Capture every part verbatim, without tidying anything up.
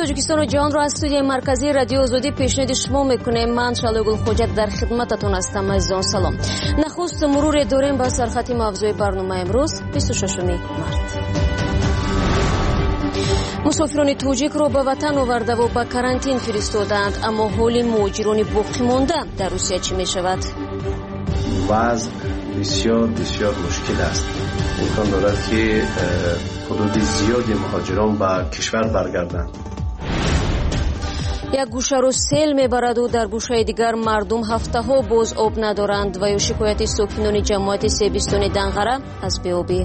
توجیکستان و جهان را از استودیوی مرکزی رادیو آزادی پیشنهاد شما میکنیم. من شالوگل خوجت در خدمتتون هستم. عزیزان سلام. نخست مرور داریم با سرخط موضوع برنامه امروز بیست و ششم مارس. مسافران توجیک را به وطن آورده و به کرانتین فرستادند، اما حال مهاجران باقی مانده در روسیه چی می شود؟ وضع بسیار بسیار مشکل است. امکان دارد که حدود زیادی مهاجران به کشور برگردند. یک گوشه رو سیل میبرد و در گوشه دیگر مردم هفته ها باز آب ندارند و یا شکایت ساکنان جماعت سیبستان دنغره از بیابی.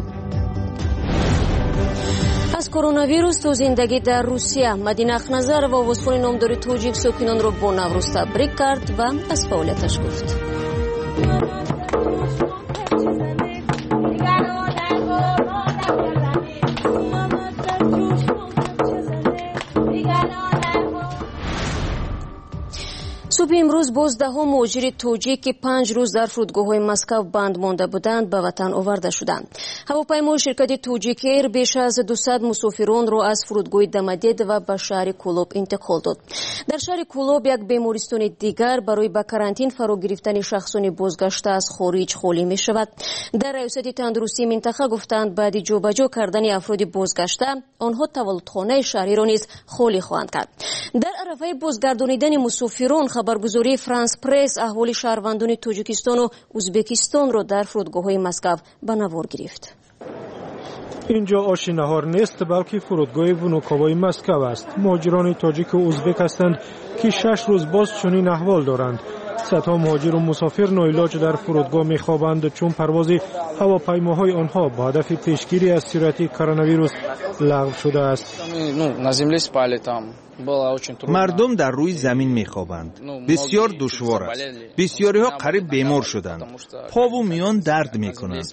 از کرونا ویروس تو زندگی در روسیه، مدینه اخنظر و آوازخوان نامدار توجیک ساکنان را با نوروز تبریک کرد و از فعالیتش گفت. صبح امروز باز ده ها مهاجر توجیک که پنج روز در فرودگاه‌های مسکو بند مانده بودند به وطن آورده شدند. هواپیمای شرکت توجیک ایر بیش از دویست مسافران را از فرودگاه دمدید و به شهر کولوب انتقال داد. در شهر کولوب یک بیمارستان دیگر برای به کرانتین فرا گرفتن شخصان بازگشته از خارج خالی می شود. در ریاست تندرستی منطقه گفتند بعد جابجا کردن افراد بازگشته آنها تولدخانه شهری را نیز خالی خواهند کرد. در عرفه بازگردانیدن مسافران خبرگزاری فرانس پرس احوال شهروندان توجیکستان و ازبکستان را در فرودگاه‌های مسکو به نوار گرفت. اینجا آش نهار نیست بلکه فرودگاه ونوکاوای مسکو است. مهاجران تاجیک و ازبک هستند که شش روز باز چنین احوال دارند. صدها مهاجر و مسافر ناعلاج در فرودگاه میخوابند چون پرواز هواپیماهای آنها با هدف پیشگیری از سرایت کرونا ویروس لغو شده است. مردم در روی زمین میخوابند. بسیار دشوار است. بسیاری ها قریب بیمار شدند. پا و میان درد میکنند.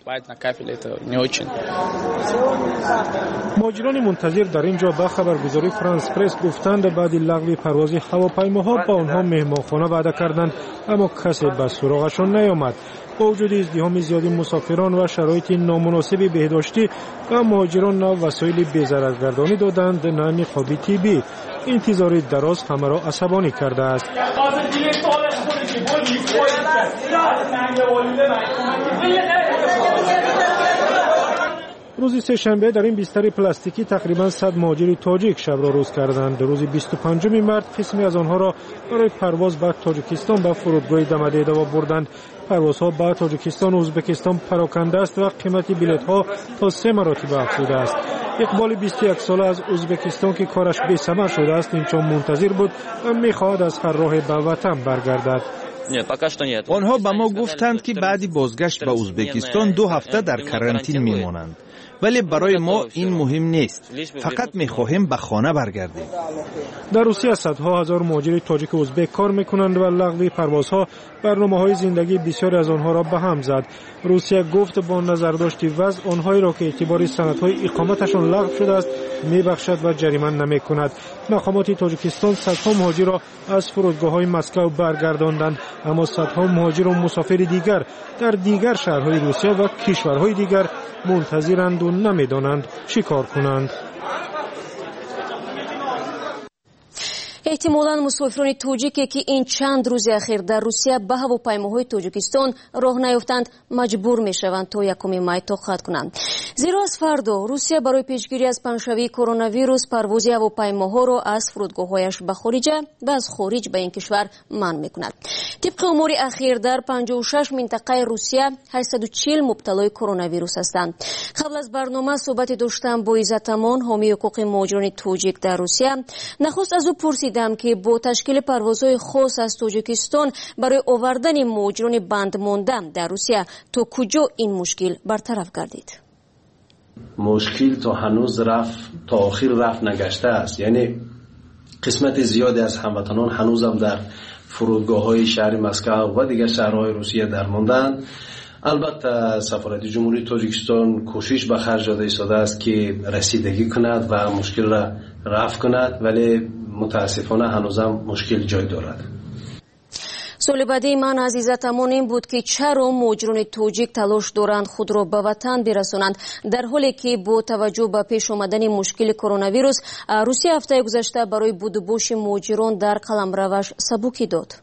مهاجران منتظر در اینجا با خبرگزاری فرانس پرس گفتند بعد لغو پرواز هواپیماها با آنها مهمانخانه وعده کردند، اما کسی به سراغشان نیامد. با وجود ازدحام زیادی مسافران و شرایط نامناسب بهداشتی و مهاجران نه وسایل بی‌ضررگردانی دادند نه نقاب طبی. انتظار دراز همه را عصبانی کرده است. روز سه‌شنبه در این بستر پلاستیکی تقریباً صد مهاجر تاجیک شب را روز کردند. روز بیست و پنجم مارس قسمی از آنها را برای پرواز به تاجیکستان به فرودگاه دمدید و بردند. پروازها به تاجیکستان و ازبکستان پراکنده است و قیمت بلیط‌ها تا سه مراتب افزوده است. اقبال بیست و یک ساله از ازبکستان که کارش بی‌ثمر شده است اینجا منتظر بود و می‌خواهد از هر راه به وطن برگردد. آنها به ما گفتند که بعد بازگشت به ازبکستان دو هفته در کرانتین میمانند، ولی برای ما این مهم نیست. فقط میخواهیم به خانه برگردیم. در روسیه صدها هزار مهاجر تاجیک و ازبک کار میکنند و لغو پروازها برنامه‌های زندگی بسیاری از آنها را به هم زد. روسیه گفت با نظرداشت وضع آنهایی را که اعتبار سندهای اقامتشان لغو شده است میبخشد و جریمه نمیکند. مقامات تاجیکستان صدها مهاجر را از فرودگاه‌های مسکو برگرداندند، اما صدها مهاجر و مسافر دیگر در دیگر شهرهای روسیه و کشورهای دیگر منتظرند و نمیدانند چی کار کنند. احتمالاً مسافران توجیکی که این چند روز اخیر در روسیه به هواپیماهای توجیکستان راه نیافتند مجبور میشوند تا یکم مای توقف کنند، زیرا از فردا روسیه برای پیشگیری از پنشوی کرونا ویروس پرواز هواپیماها را از فرودگاه‌هایش به خارج و از خارج به این کشور منع میکند. طبق امور اخیر در پنجاه و شش منطقه روسیه هشتصد و چهل مبتلای کرونا ویروس هستند. قبل از برنامه صحبت داشتم با عزت امان حامی حقوق مهاجران توجیک در روسیه. نخست از او پرسیدم که با تشکیل پروازهای خاص از تاجیکستان برای آوردن مهاجران بند مانده در روسیه تا کجا این مشکل برطرف گردید؟ مشکل تا هنوز رفت تا آخر رفت نگشته است. یعنی قسمت زیادی از هموطنان هنوز هم در فرودگاه‌های شهر مسکو و دیگر شهرهای روسیه در ماندند. البته سفارت جمهوری تاجیکستان کوشش به خرج داده ایستاده است که رسیدگی کند و مشکل را رفع کند، ولی متاسفانه هنوزم مشکل جای دارد. سوال بعدی من عزیزتمان این بود که چرا مهاجران توجیک تلاش دارند خود را به وطن برسانند در حالی که با توجه به پیش آمدن مشکل کرونا ویروس روسیه هفته گذشته برای بودوبوش مهاجران در قلمروش سبوکی داد.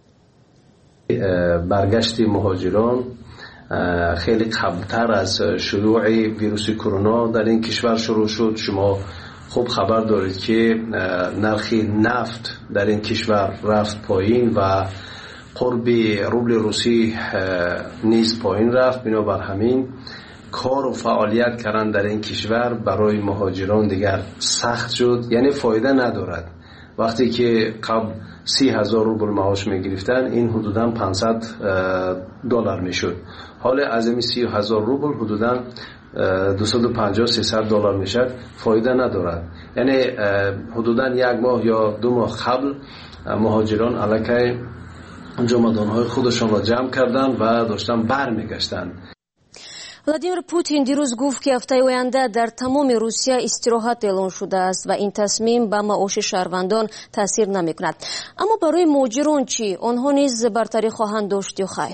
برگشت مهاجران خیلی قبلتر از شروع ویروس کرونا در این کشور شروع شد. شما خوب خبر دارید که نرخ نفت در این کشور رفت پایین و قرب روبل روسی نیز پایین رفت. بنابر همین کار و فعالیت کردن در این کشور برای مهاجران دیگر سخت شد، یعنی فایده ندارد. وقتی که قبل سی هزار روبل معاش می گرفتن این حدوداً پانصد دلار می شد. حالا از این سی هزار روبل حدوداً دویست و پنجاه سیصد دلار می شد. فایده ندارد. یعنی حدوداً یک ماه یا دو ماه قبل مهاجران علاقه جامدانهای خودشان را جمع کردن و داشتن بر می گشتن. ولادیمیر پوتین دیروز گفت که هفته آینده در تمام روسیه استراحت اعلان شده است و این تصمیم به معاش شهروندان تاثیر نمی کند. اما برای مهاجران چی؟ آنها نیز برتری خواهند داشت یا خیر؟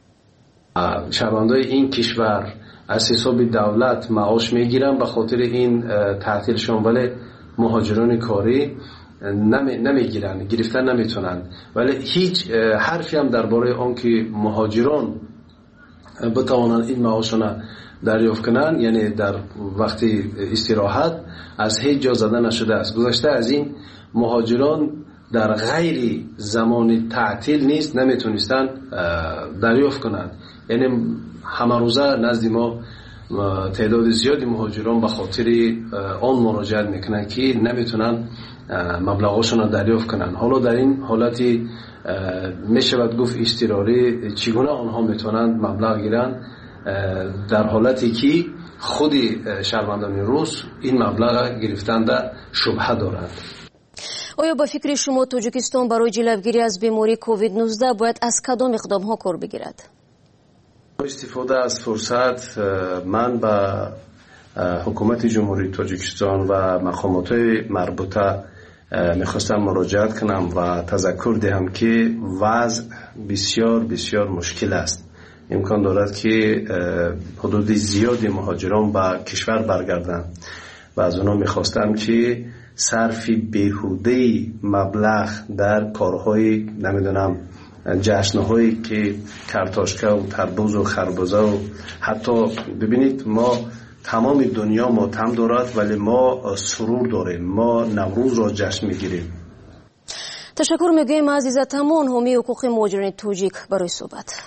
شهروندان این کشور از حساب دولت معاش می گیرن به خاطر این تعطیلشون، ولی مهاجران کاری نمی نمیگیرن، گرفتن نمیتونن. ولی هیچ حرفی هم درباره آن که مهاجران بتوانند این معاشونه دریافت کنند، یعنی در وقتی استراحت، از هیچ جا زده نشده است. گذشته از این مهاجران در غیر زمان تعطیل نیست نمیتونستن دریافت کنند. یعنی همه روزه نزد ما تعداد زیادی مهاجران به خاطر آن مراجعت میکنن که نمیتونن مبلغاشون رو دریافت کنن. حالا در این حالتی میشود گفت اضطراری چگونه آنها میتونند مبلغ گیرن، در حالتی که خود شهروندان روس این مبلغ گرفتن در شبهه دارند. آیا با فکر شما تاجیکستان برای جلوگیری از بیماری کووید نوزده باید از کدام اقدام ها کار بگیرد؟ استفاده از فرصت من به حکومت جمهوری تاجیکستان و مقامات مربوطه میخواستم مراجعت کنم و تذکر دهم که وضع بسیار بسیار مشکل است. امکان دارد که حدود زیادی مهاجران به کشور برگردند و از اونا میخواستم که صرف بیهوده مبلغ در کارهای نمیدونم جشنهایی که کارتاشکه و تربوز و خربزه و حتی ببینید ما تمام دنیا ماتم دارد ولی ما سرور داریم، ما نوروز را جشن میگیریم. تشکر میگویم عزیزتمان حامی حقوق مهاجران توجیک برای صحبت.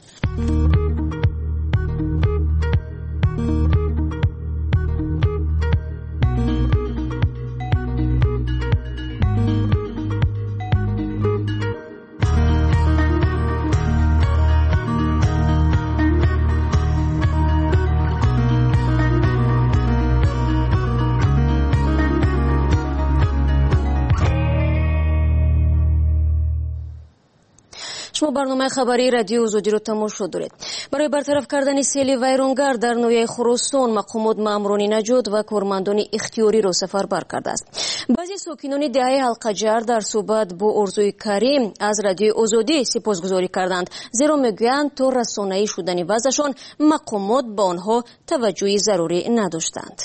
شما برنامه خبری رادیو آزادی رو تماشا دارید. برای برطرف کردن سیل ویرانگر در ناحیه خراسان مقامات ماموران نجات و کارمندان اختیاری را سفربر کرده است. بعضی ساکنان دهه حلقجر در صحبت با ارزوی کریم از رادیو آزادی سپاسگزاری کردند، زیرا میگویند تا رسانه‌ای شدن وضعشان مقامات با آنها توجهی ضروری نداشتند.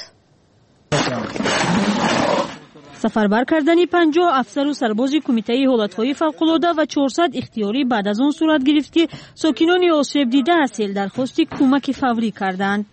سفربر کردن پنجاه افسر و سرباز کمیته حالتهای فوق‌العاده و چهارصد اختیاری بعد از آن صورت گرفت که ساکنان آسیب دیده از سیل درخواست کمک فوری کردند.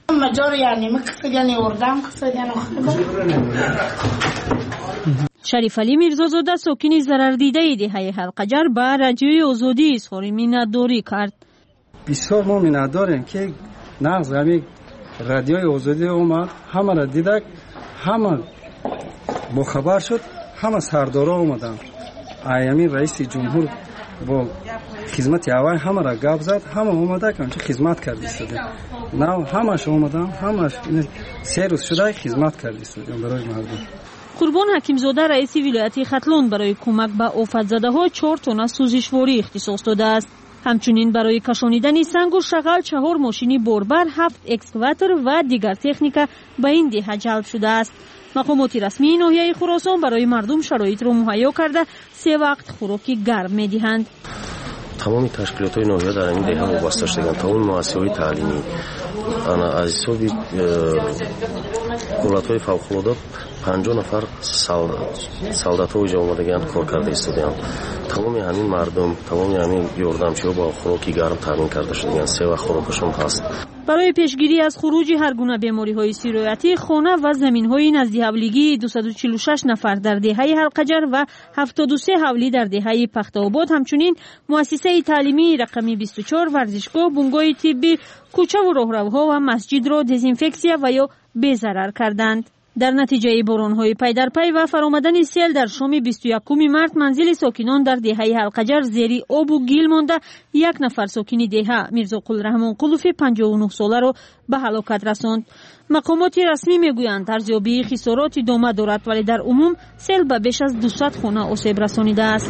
شریف علی میرزازاده ساکن ضرر دیده دهه حلقجر به رادیوی آزادی اظهار منتداری کرد. بسیار ما منتداریم که نقض همین رادیوی آزادی اومد، همه را دیدک، همه با خبر شد، همه سردارا اومدن. ایامی رئیس جمهور با خدمت اول همه را گپ زد، همه اومده که چه خدمت کردی شده. نه همش اومدن، همش سه روز شده خدمت کردی شده برای مردم. قربان حکیمزاده رئیس ولایت ختلون برای کمک به آفت‌زده‌ها چهار تن سوزشواری اختصاص داده است. همچنین برای کشانیدن سنگ و شغل چهار ماشین بوربر، هفت اکسکاواتور و دیگر تکنیک به این دهه جلب شده است. مقامات رسمی ناحیه خراسان برای مردم شرایط را مهیا کرده سه وقت خوراک گرم می‌دهند. تمام تشکیلات ناحیه در این دهه وابسته شدند. تمام مؤسسه‌های تعلیمی انا از حساب دولت‌های فوق‌العاده پنجاه نفر солдат‌ها اینجا آمدگند کار کرده ایستادند. تمام همین مردم، تمام همین یاردمچی‌ها با خوراکی گرم تامین کرده شدند. سه وقت خوراکشون هست. برای پیشگیری از خروج هر گونه بیماری‌های سیرایتی، خانه و زمین‌های نزدی‌حولیگی دویست و چهل و شش نفر در دهه حلقجر و هفتاد و سه حولی در دهه پخت‌آباد، همچنین مؤسسه تعلیمی رقمی بیست و چهار، ورزشگاه، بنگاه طبی، کوچه و راهروها و مسجد را دزینفکسیا و یا بی‌ضرر کردند. در نتیجه باران‌های پی در پی و فرآمدن سیل در شام بیست و یکم مارس، منزل ساکنان در دهه حلقجر زیر آب و گیل مانده، یک نفر ساکن دهه میرزا قلرحمان قلوفی پنجاه و نه ساله را به هلاکت رساند. مقامات رسمی میگویند ارزیابی خسارات ادامه دارد، ولی در عموم سیل به بیش از دویست خانه آسیب رسانیده است.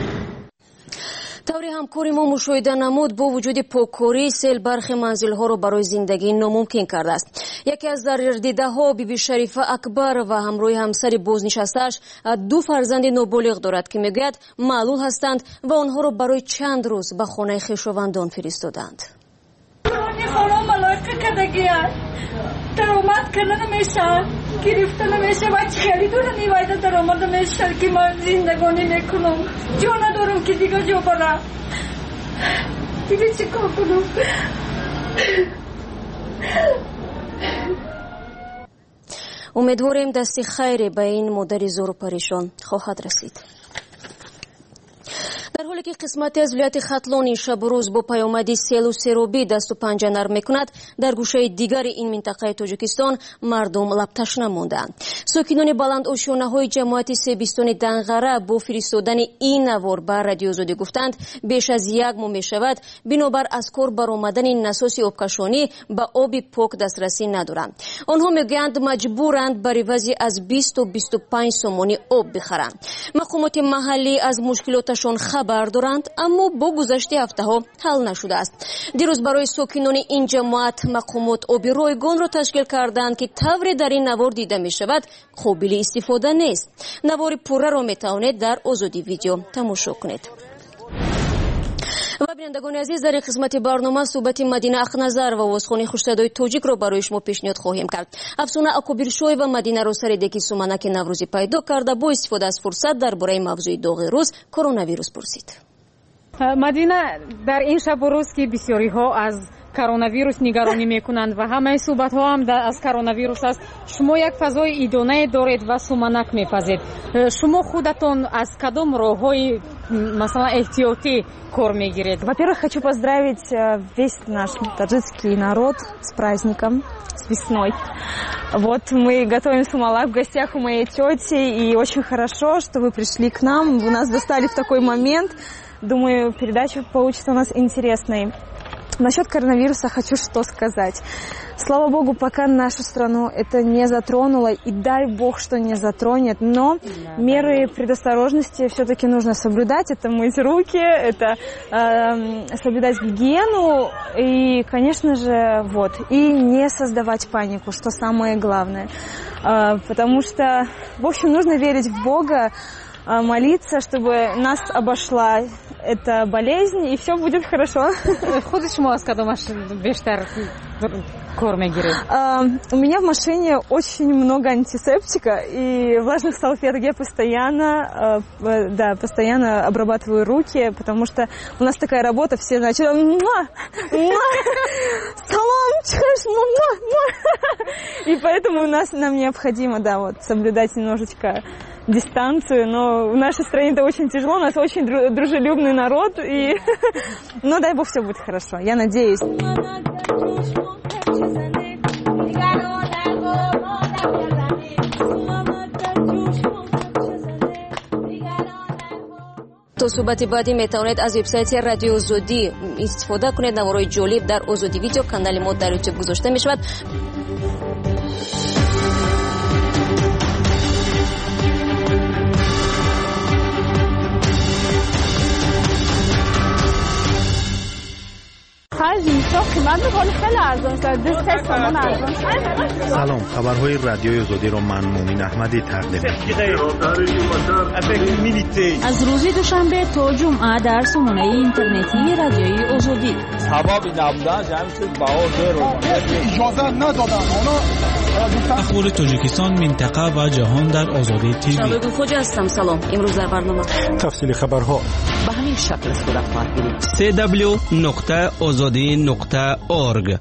طوری همکاری ما مشاهده نمود با وجود پاککاری، سیل برخی منزل‌ها را برای زندگی ناممکن کرده است. یکی از ضرردیده‌ها بیبی شریفه اکبر و همراه همسر بازنشسته‌اش دو فرزند نابالغ دارد که میگوید معلول هستند و آنها را برای چند روز به خانه خویشاوندان فرستادند. درآمد که نمیشه، گرفته نمیشه و خیلی دور نیویده درآمد نمیشه که من زندگانی میکنم. جا ندارم که دیگه جا برم. دیگه چی کار کنم؟ امیدواریم دستی خیری به این مادر زور و پریشان خواهد رسید. در حالی که قسمتی از ولایت ختلان شب و روز با پیامد سیل و سیرابی دست و پنجه نرم میکند، در گوشه دیگر این منطقه تاجیکستان مردم لب تشنه ماندند. ساکنان بلند آشیانه‌های جماعت سیبیستان دنغره با فرستادن این نوار بر رادیو آزادی گفتند بیش از یک ماه میشود بنابر از کار برآمدن نساس آبکشانی به آب پاک دسترسی ندارند. آنها میگویند مجبورند بر عوض از بیست تا بیست و پنج سومانی آب بخرند. مقامات محلی از مشکلاتشان خبر دارند، اما با گذشت هفته ها حل نشده است. دیروز برای ساکنان این جماعت مقامات آب رایگان را تشکیل کردند که طوری در این نوار دیده می شود قابل استفاده نیست. نوار پوره را می توانید در آزادی ویدیو تماشا کنید. و بینندگان عزیز، در قسمت برنامه صحبت مدینه اخنظر و واسخانی خوشتدای تاجیک را برای شما پیشنهاد خواهیم کرد. افسانه اکوبیرشوی و مدینه را سر دکی سومنک نوروزی پیدا کرده با استفاده از فرصت درباره موضوع داغ روز کرونا ویروس پرسید. مدینه در این شب و روز که بسیاری ها از کرونا ویروس نگرانی میکنند و همه صحبت ها هم از کرونا ویروس است، شما یک فضای ایدانه доред و سومنک میپذید. شما خودتون از کدام راههای مثلا احتیاطی кор мегирет? Во-первых, хочу поздравить весь наш таджикский народ с праздником, с весной. Вот мы готовим сумалак в гостях у моей тети, и очень хорошо, что вы пришли к нам. Вы нас достали в такой момент. Думаю, передача получится у нас интересной. Насчет коронавируса хочу что сказать. Слава Богу, пока нашу страну это не затронуло, и дай Бог, что не затронет, но да, меры да. предосторожности все-таки нужно соблюдать. Это мыть руки, это э, соблюдать гигиену и, конечно же, вот, и не создавать панику, что самое главное. Э, потому что, в общем, нужно верить в Бога, э, молиться, чтобы нас обошла эта болезнь, и все будет хорошо. Ходишь маска дома бештар кор мегирет? У меня в машине очень много антисептика и влажных салфеток. Я постоянно, да, постоянно обрабатываю руки, потому что у нас такая работа, все начали салам, и поэтому у нас нам необходимо, да, вот соблюдать немножечко дистанцию, но в нашей стране это очень тяжело, у нас очень дружелюбный народ, и ну дай Бог, все будет хорошо, я надеюсь. تا صحبت بعدی میتوانید از وبسایت رادیو آزادی استفاده کنید. نوارهای جالب در آزادی ویدیو کانال ما در یوتیوب گذاشته می شود. خرج من میگم خیلی ارزان شد. دوست تومان ارزان شد. سلام، خبرهای رادیوی آزادی رو من مومین احمدی تقدیم می‌کنم. از روز دوشنبه تا جمعه در سامانه اینترنتی رادیوی آزادی. ثوابی نبودن جمع شد باور رو اجازه ندادن. اخبار تاجیکستان، منطقه و جهان در آزادی تیوی. شباب خوش هستم. سلام. امروز در برنامه تفصیل خبرها به همین شکل صورت خواهد گرفت. سی دبلیو نقطه آزادی نقطه اورگ.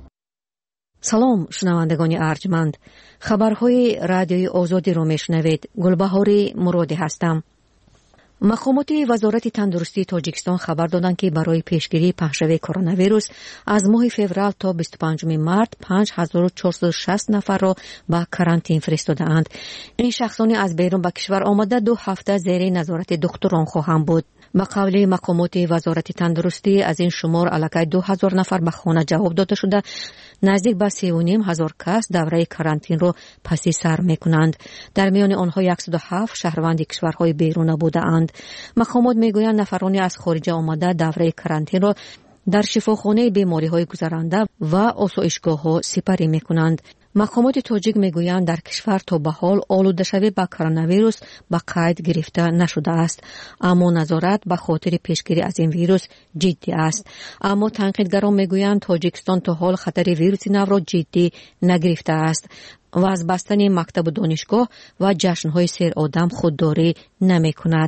سلام شنوندگان ارجمند، خبرهای رادیوی آزادی رو میشنوید. گلبهاری مرادی هستم. مقامات وزارت تندرستی تاجیکستان خبر دادند که برای پیشگیری پهشوی کرونا ویروس از ماه فوریه تا بیست و پنجم مارس پنج هزار و چهارصد و شصت نفر را به کرانتین فرستادند. این شخصانی از بیرون به کشور آمده دو هفته زیر نظارت دکتران خواهند بود. به قول مقامات وزارت تندرستی از این شمار الکی دو هزار نفر به خانه جواب داده شده، نزدیک به سی و نیم هزار کس دوره کرانتین را پسی سر می کنند. در میان آنها صد و هفت شهروند کشورهای بیرون بوده اند. مقامات می گویند نفرانی از خارج آمده دوره کرانتین را در شفاخانه بیماری های گذرانده و آسایشگاه ها سپری می کنند. مقامات تاجیک میگویند در کشور تا به حال آلوده شوی به کرونا ویروس به قید گرفته نشده است، اما نظارت به خاطر پیشگیری از این ویروس جدی است. اما تنقیدگران میگویند تاجیکستان تا حال خطر ویروس نو را جدی نگرفته است و از بستن مکتب و دانشگاه و جشن‌های سیر آدم خودداری نمی‌کند.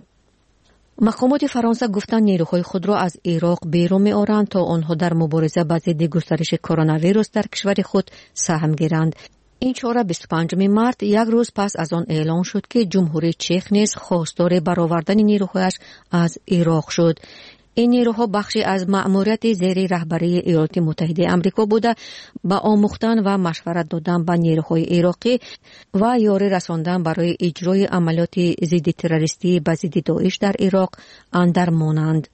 مقامات فرانسه گفتند نیروهای خود را از عراق بیرون می‌آورند تا آنها در مبارزه با ضد گسترش کرونا ویروس در کشور خود سهم گیرند. این چهار بیست و پنجم مارس یک روز پس از آن اعلان شد که جمهوری چک نیز خواستار برآوردن نیروهایش از عراق شد. این نیروها بخشی از مأموریت زیر رهبری ایالات متحده آمریکا بوده با آموختن و مشورت دادن به نیروهای عراقی و یاری رساندن برای اجرای عملیات ضد تروریستی به ضد داعش در عراق اندر مانند.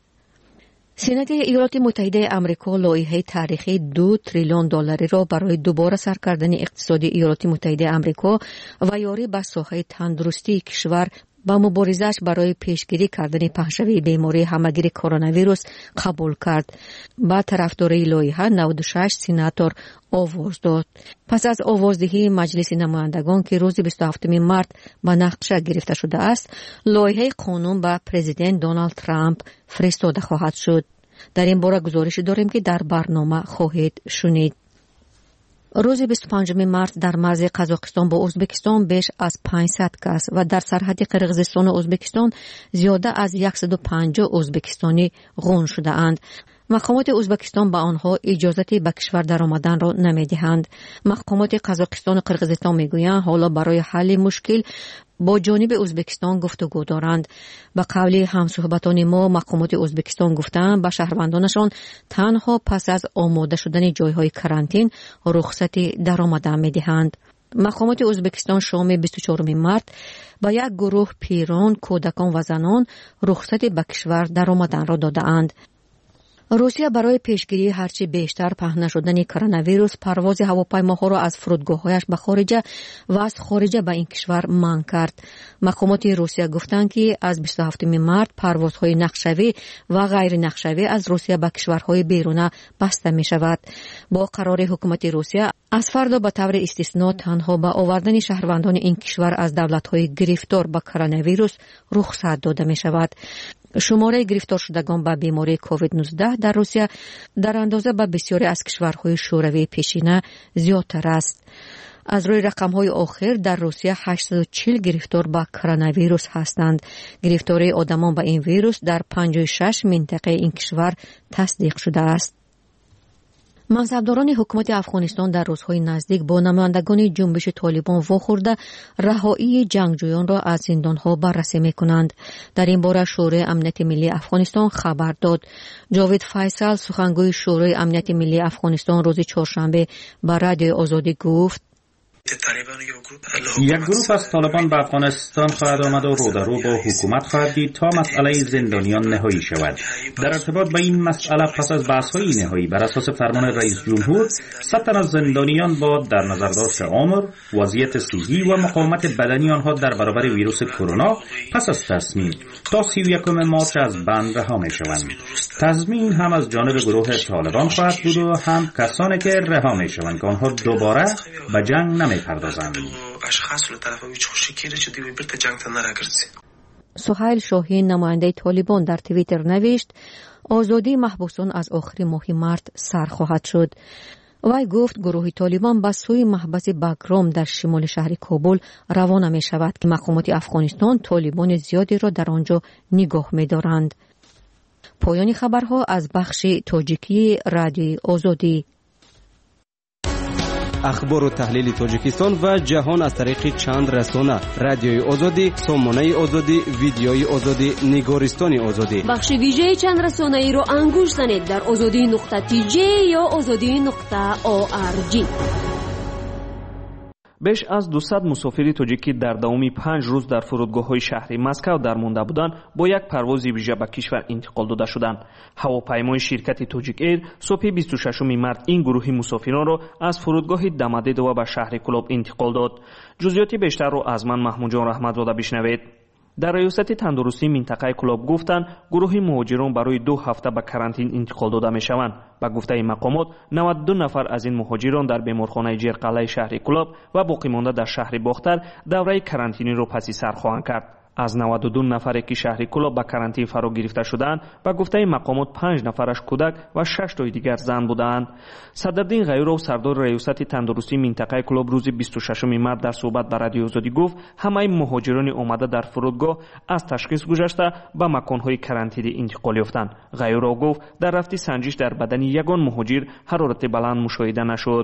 سنت ایالات متحده آمریکا لایحه تاریخی دو تریلیون دلاری را برای دوباره سر کردن اقتصادی ایالات متحده آمریکا و یاری به ساحه تندرستی کشور با مبارزش برای پیشگیری کردن پهشوی بیماری همگیر کرونا ویروس قبول کرد. با طرفداری لایحه نود و شش سناتور آواز داد. پس از آوازدهی مجلس نمایندگان که روز بیست و هفتم مارس به نقشه گرفته شده است، لایحه قانون به پرزیدنت دونالد ترامپ فرستاده خواهد شد. در این باره گزارش داریم که در برنامه خواهید شنید. روز بیست و پنجم مارس در مرز قزاقستان با ازبکستان بیش از پانصد کس و در سرحد قرقیزستان و ازبکستان زیاده از صد و پنجاه ازبکستانی غون شده اند. مقامات ازبکستان به آنها اجازت به کشور در آمدن را نمیدهند. مقامات قزاقستان و قرقیزستان میگویند حالا برای حل مشکل با جانب ازبکستان گفتگو دارند. به قول همصحبتان ما، مقامات ازبکستان گفتند به شهروندانشان تنها پس از آماده شدن جایهای کرانتین رخصتی در آمدن میدهند. مقامات ازبکستان شام بیست و چهارم مارس با یک گروه پیران، کودکان و زنان رخصتی به کشور در آمدن را دادند. روسیه برای پیشگیری هرچی بیشتر پهن شدن کرونا ویروس پرواز هواپیماها را از فرودگاه‌هایش به خارج و از خارج به این کشور منع کرد. مقامات روسیه گفتند که از بیست و هفتم مارس پروازهای نقشه‌ای و غیر نقشه‌ای از روسیه به کشورهای بیرون بسته می شود. با قرار حکومت روسیه از فردا به طور استثنا تنها به آوردن شهروندان این کشور از دولت‌های گرفتار به کرونا ویروس رخصت داده می شود. شماره گرفتار شدگان به بیماری کووید نوزده در روسیه در اندازه به بسیاری از کشورهای شوروی پیشینه زیادتر است. از روی رقم‌های آخر در روسیه هشتصد و چهل گرفتار به کرونا ویروس هستند. گرفتاری آدمان به این ویروس در پنجاه و شش منطقه این کشور تصدیق شده است. منصبداران حکومت افغانستان در روزهای نزدیک با نمایندگان جنبش طالبان واخورده رهایی جنگجویان را از زندانها بررسی می‌کنند. در این باره شورای امنیت ملی افغانستان خبر داد. جاوید فیصل سخنگوی شورای امنیت ملی افغانستان روز چهارشنبه به رادیو آزادی گفت یک گروه از طالبان به افغانستان خواهد آمد و رو در رو با حکومت خواهد دید تا مسئله زندانیان نهایی شود. در ارتباط با این مسئله پس از بحث‌های نهایی بر اساس فرمان رئیس جمهور، صد تن از زندانیان با در نظر داشت عمر، وضعیت صحی و مقاومت بدنی آنها در برابر ویروس کرونا پس از تصمیم تا سی و یکم مارس از بند رها می‌شوند. تضمین هم از جانب گروه طالبان خواهد بود و هم کسانی که رها میشوند که آنها دوباره به جنگ نمیپردازند. سهیل شاهین نماینده طالبان در توییتر نوشت آزادی محبوسان از آخر ماه مارت سر خواهد شد. وی گفت گروه طالبان به سوی محبس باگرام در شمال شهر کابل روانه می شود که مقامات افغانستان طالبان زیادی را در آنجا نگاه می دارند. پایان خبرها از بخش تاجیکی رادیوی آزادی. اخبار و تحلیل تاجیکستان و جهان از طریق چند رسانه: رادیوی آزادی، سامانه آزادی، ویدیوی آزادی، نگارستان آزادی. بخش ویژه چند رسانه ای رو انگوش زنید در آزادی نقطه تی جی یا آزادی نقطه او آر جی. بیش از دویست مسافر تاجیکی در دوام پنج روز در فرودگاه‌های شهر مسکو درمانده بودند با یک پرواز ویژه به کشور انتقال داده شدند. هواپیمای شرکت تاجیک ایر صبح بیست و ششم مارس این گروه مسافران را از فرودگاه دمدیدو به شهر کلاب انتقال داد. جزئیات بیشتر را از من محمود جان رحمتزاده بشنوید. در ریاست تندرستی منطقه کلاب گفتند گروه مهاجران برای دو هفته به کرانتین انتقال داده می شوند. به گفته مقامات نود و دو نفر از این مهاجران در بیمارخانه جرقله شهر کلاب و باقی مانده در شهر باختر دوره کرانتینی را پس سر خواهند کرد. از نود و دو نفری که شهر کلاب به کرانتین فرا گرفته شدند به گفته مقامات پنج نفرش کودک و شش تای دیگر زن بودند. صدرالدین غیورov سردار ریاست تندرستی منطقه کلاب روز بیست و ششم مارس در صحبت با رادیو آزادی گفت همه مهاجران آمده در فرودگاه از تشخیص گذشته به مکانهای کرانتینی انتقال یافتند. غیورov گفت در رفتی سنجش در بدن یگان مهاجر حرارت بلند مشاهده نشد.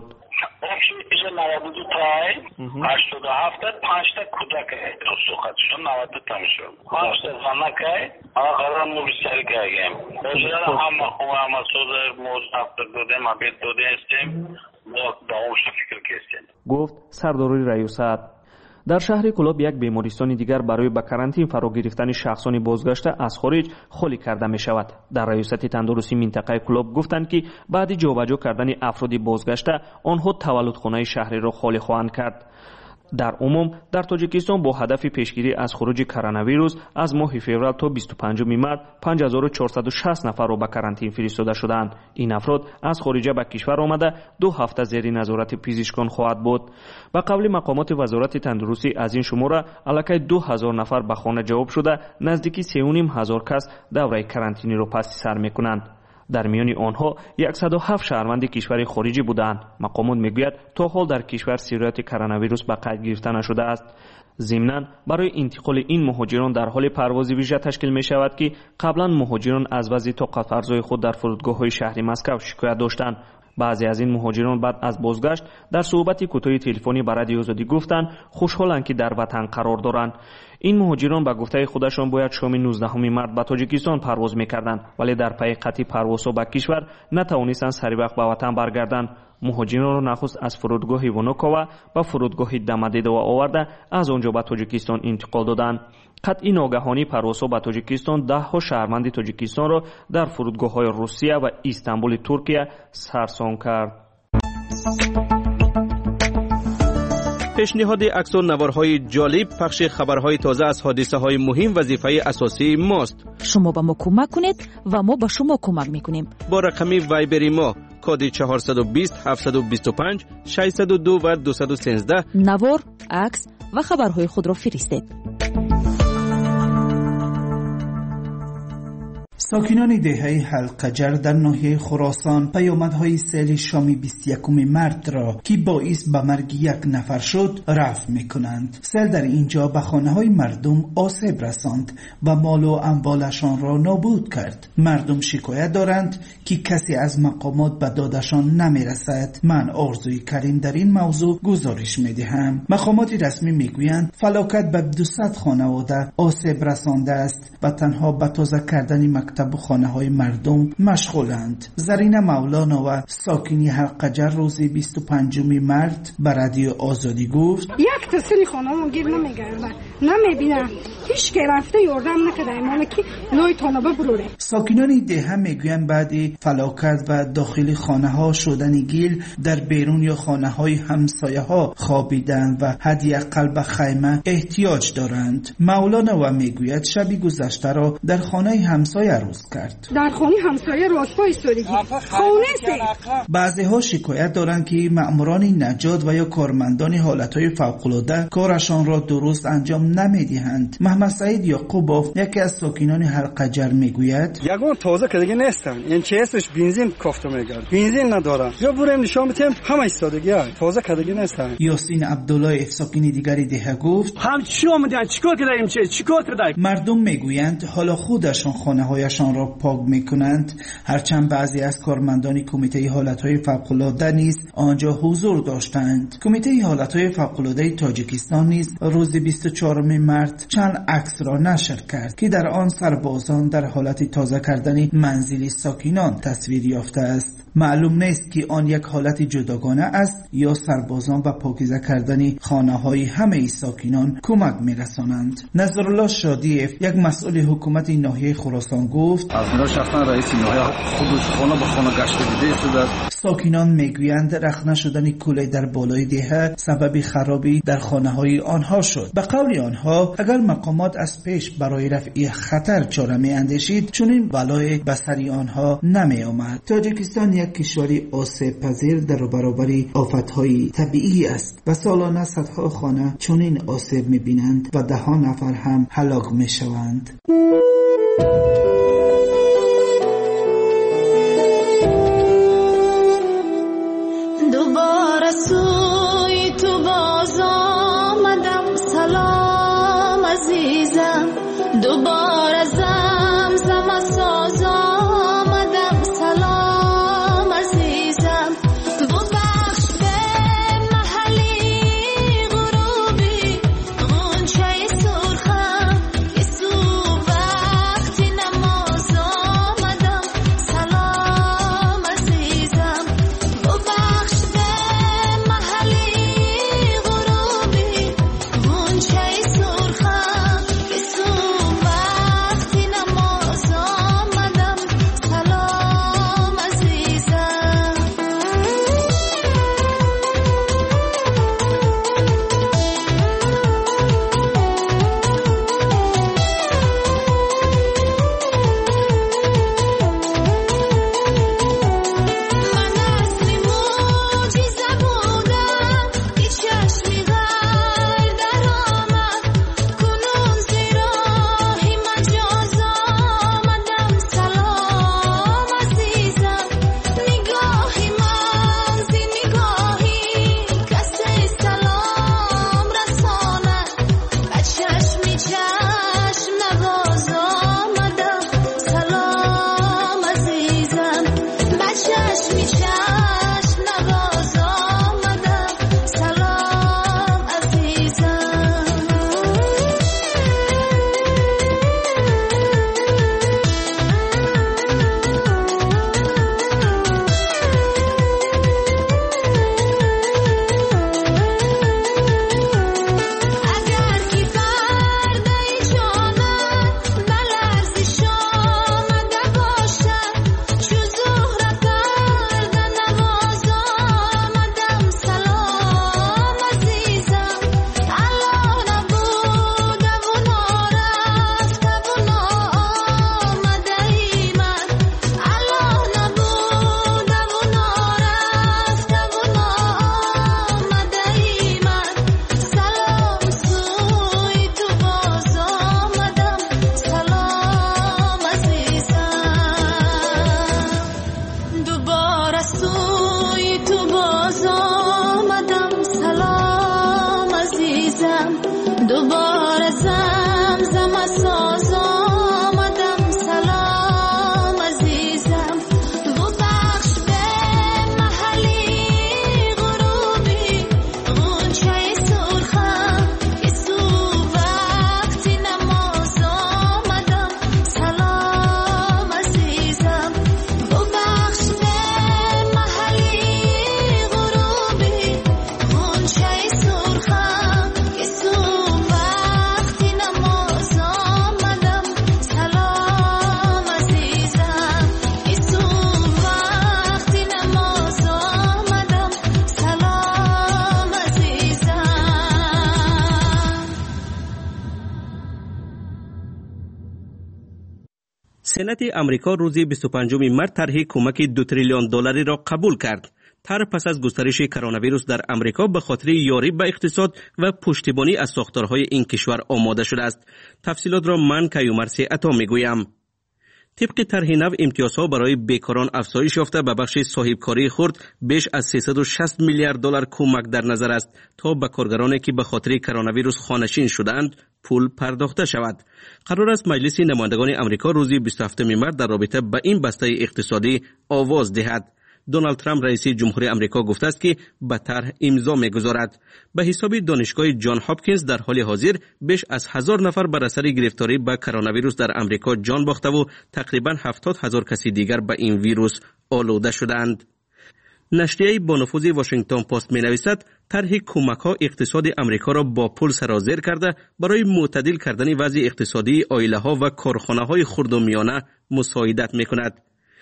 نود و دو تای هشتاد و هفت پنج تا کودک سوختشون نود و دو تا میشد پنج تا زنک آقا مو بیشتر کردیم بجرد هم خوب هم سوز موز افتر دوده ما بیت دوده استیم با اوش فکر کستیم گفت سرداری ریاست. در شهر کلاب یک بیمارستان دیگر برای به کرانتین فرا گرفتن شخصان بازگشته از خارج خالی کرده می شود. در ریاست تندرستی منطقه کلاب گفتند که بعد جابجا کردن افراد بازگشته آنها تولدخانه شهری را خالی خواهند کرد. در عموم در تاجیکستان با هدف پیشگیری از خروج کرونا ویروس از ماه فوریه تا بیست و پنجم مارس پنج هزار و چهارصد و شصت نفر را به کرانتین فرستاده شدند. این افراد از خارج به کشور آمده دو هفته زیر نظارت پزشکان خواهد بود. به قول مقامات وزارت تندرستی از این شماره الکی دو هزار نفر به خانه جواب شده نزدیکی سه و نیم هزار کس دوره کرانتینی را پس سر میکنند. در میان آنها صد و هفت شهروند کشور خارجی بودند. مقامات میگوید تا حال در کشور سریات کرونا ویروس به قید گرفته نشده است. ضمناً برای انتقال این مهاجران در حال پرواز ویژه تشکیل می شود که قبلا مهاجران از وضع طاقت فرسای خود در فرودگاه‌های شهر مسکو شکایت داشتند. بعضی از این مهاجران بعد از بازگشت در صحبت کوتاه تلفنی با رادیو آزادی گفتند خوشحالند که در وطن قرار دارند. این مهاجران به گفته خودشان باید شام نوزدهم مارس به تاجیکستان پرواز می‌کردند ولی در پی قطع پروازها به کشور نتوانستند سری وقت به وطن برگردند. مهاجران را نخست از فرودگاه ونوکاوا به فرودگاه دمدیدو آورده از آنجا به تاجیکستان انتقال دادند. قطع ناگهانی پروازها به تاجیکستان ده ها شهروند تاجیکستان را در فرودگاه‌های روسیه و استانبول ترکیه سرسام کرد. پیشنهاد عکس و نوارهای جالب، پخش خبرهای تازه از حادثه های مهم وظیفه اساسی ماست. شما به ما کمک کنید و ما به شما کمک میکنیم. با رقم وایبری ما کد چهارصد و بیست هفتصد و بیست و پنج ششصد و دو و دویست و سیزده نوار، عکس و خبرهای خود را فرستید. ساکنان دهه حلقجر در ناحیه خراسان پیامدهای سیل شامی بیست و یکم مارس را که باعث به مرگ یک نفر شد رفع می‌کنند. سیل در اینجا به خانه‌های مردم آسیب رساند و مال و اموالشان را نابود کرد. مردم شکایت دارند که کسی از مقامات به دادشان نمی‌رسد. من آرزوی کریم در این موضوع گزارش می‌دهم. مقامات رسمی می‌گویند فلاکت به دویست خانواده آسیب رسانده است و تنها به تازه کردن مکتب و خانه های مردم مشغولند. زرینه مولانا و ساکنی حلقجر روز بیست و پنجم مارس به رادیو آزادی گفت یک تسلی خانه هم گیر نمیگرده. نمیبینم. هیچ که رفته یاردم نکرده مالا که لای تانبه بروره. ساکنان ده هم میگویند بعد فلاکت و داخل خانه ها شدن گیل در بیرون یا خانه های همسایه ها خوابیدن و حداقل به خیمه احتیاج دارند. مولانا و میگوید شبی گذشته را در خانه همسایه روز کرد. در خانه همسایه راست ایستادگی خانه سه. بعضی ها شکایت دارند که مأموران نجات و یا کارمندان حالتهای فوق‌العاده کارشان را درست انجام نمیدهند. محمد سعید یعقوبوف یکی از ساکنان حلقجر میگوید یگان تازه که دیگه نیستن، این چه هستش بنزین کافته میگرد، بنزین ندارن، یا بریم نشان بدیم همه ایستادگی های تازه که دیگه نیستن. یاسین عبدالله ساکن دیگری ده گفت هم چی آمدن چیکار کردیم چه چیکار کردیم. مردم میگویند حالا خودشان خانه هایشان را پاک میکنند، هرچند بعضی از کارمندان کمیته حالتهای فوق‌العاده نیز آنجا حضور داشتند. کمیته حالتهای فوق‌العاده تاجیکستان نیز روز بیست و چهارم مارس چند عکس را نشر کرد که در آن سربازان در حالت تازه کردن منزل ساکنان تصویر یافته است. معلوم نیست که آن یک حالت جداگانه است یا سربازان به پاکیزه کردن خانه های همه ساکنان کمک میرسانند. نظرالله شادیف یک مسئول حکومت ناحیه خراسان گفت از نظر شخصا رئیس ناحیه خودش خانه به خانه گشت دیده شده. ساکنان میگویند رخنه شدن کوله در بالای دهه سبب خرابی در خانه های آنها شد. به قول آنها اگر مقامات از پیش برای رفع خطر چاره می اندیشید چنین بلای به سر آنها نمی آمد. تاجیکستان یک کشوری آسیب پذیر در برابر آفت‌های طبیعی است و سالانه صدها خانه چنین آسیب می بینند و ده ها نفر هم هلاک می شوند. دوباره سوی تو باز آمدم سلام عزیزم دوباره زمزم ساز آمدم سلام عزیزم ببخش به محلی غروبی غنچه سرخم که سو وقتی نماز سنت امریکا روز بیست و پنجم مارس طرح کمک دو تریلیون دلاری را قبول کرد. طرح پس از گسترش کرونا ویروس در امریکا به خاطر یاری به اقتصاد و پشتیبانی از ساختارهای این کشور آماده شده است. تفصیلات را من کیومرثی عطا میگویم. طبق طرح نو امتیازها برای بیکاران افزایش یافته به بخش صاحبکاری خرد بیش از سیصد و شصت میلیارد دلار کمک در نظر است تا به کارگرانی که به خاطر کرونا ویروس خانه‌نشین شدند پول پرداخته شود. قرار است مجلس نمایندگان امریکا روز بیست و هفتم مارس در رابطه با این بسته اقتصادی آواز دهد. دونالد ترامپ رئیس جمهوری امریکا گفته است که به طرح امضا می‌گذارد. به حساب دانشگاه جان هاپکینز در حال حاضر بیش از هزار نفر بر اثر گرفتاری به کرونا ویروس در امریکا جان باخته و تقریباً هفتاد هزار کسی دیگر به این ویروس آلوده شدند. نشریه با نفوذ واشنگتن پست می‌نویسد طرح کمک‌ها اقتصاد امریکا را با پول سرازیر کرده برای معتدل کردن وضع اقتصادی عائله‌ها و کارخانه‌های خرد و میانه مساعدت می‌کند.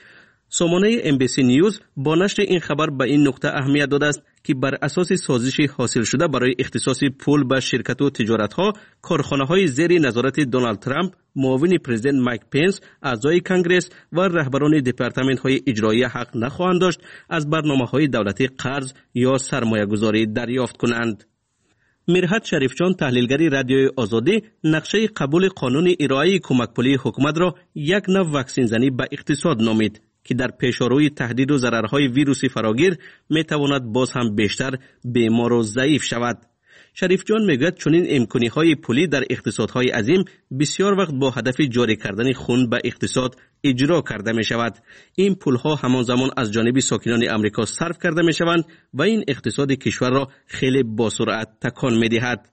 سامانه ام بی سی نیوز با نشر این خبر به این نکته اهمیت داده است که بر اساس سازش حاصل شده برای اختصاص پول به شرکت و تجارت‌ها، کارخانه‌های زیر نظارت دونالد ترامپ، معاون پرزیدنت مایک پنس، اعضای کنگرس و رهبران دپارتمنت‌های اجرایی حق نخواهند داشت از برنامه‌های دولتی قرض یا سرمایه‌گذاری دریافت کنند. میرحت شریفجان تحلیلگر رادیوی آزادی نقشه قبول قانون ارائه کمک پولی حکومت را یک نوع واکسن زنی به اقتصاد نامید که در پیشروی تهدید و ضررهای ویروسی فراگیر میتواند باز هم بیشتر بیمار و ضعیف شود. شریف جان میگوید چنین امکانی‌های پولی در اقتصادهای عظیم بسیار وقت با هدف جاری کردن خون به اقتصاد اجرا کرده می شود. این پولها همان زمان از جانب ساکنان امریکا صرف کرده می شوند و این اقتصاد کشور را خیلی با سرعت تکان می دهد.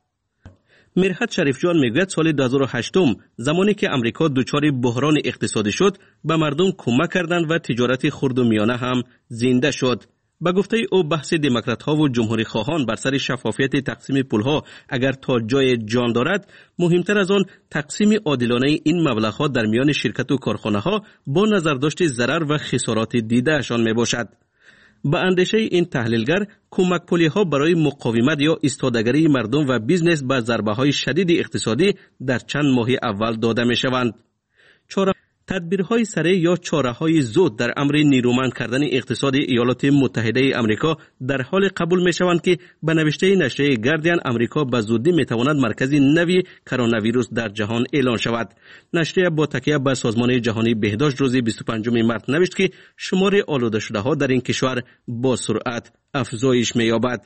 میرحت شریف جان میگوید سال دو هزار و هشت زمانی که امریکا دچار بحران اقتصادی شد به مردم کمک کردند و تجارت خرد و میانه هم زنده شد. به گفته او بحث دموکرات ها و جمهوری خواهان بر سر شفافیت تقسیم پول ها اگر تا جای جان دارد، مهمتر از آن تقسیم عادلانه این مبلغ ها در میان شرکت و کارخانه ها با نظرداشت ضرر و خسارات دیدهشان می باشد. با اندیشه این تحلیلگر کمک پولی ها برای مقاومت یا ایستادگی مردم و بیزنس به ضربه های شدید اقتصادی در چند ماه اول داده می شوند. چاره تدبیرهای سریع یا چاره‌های زود در امر نیرومند کردن اقتصاد ایالات متحده امریکا در حال قبول می‌شوند که به نوشته نشریه گاردین آمریکا به زودی می‌تواند مرکز نوی کرونا ویروس در جهان اعلان شود. نشریه با تکیه بر سازمان جهانی بهداشت روز بیست و پنجم مارس نوشت که شمار آلوده شده‌ها در این کشور با سرعت افزایش می‌یابد.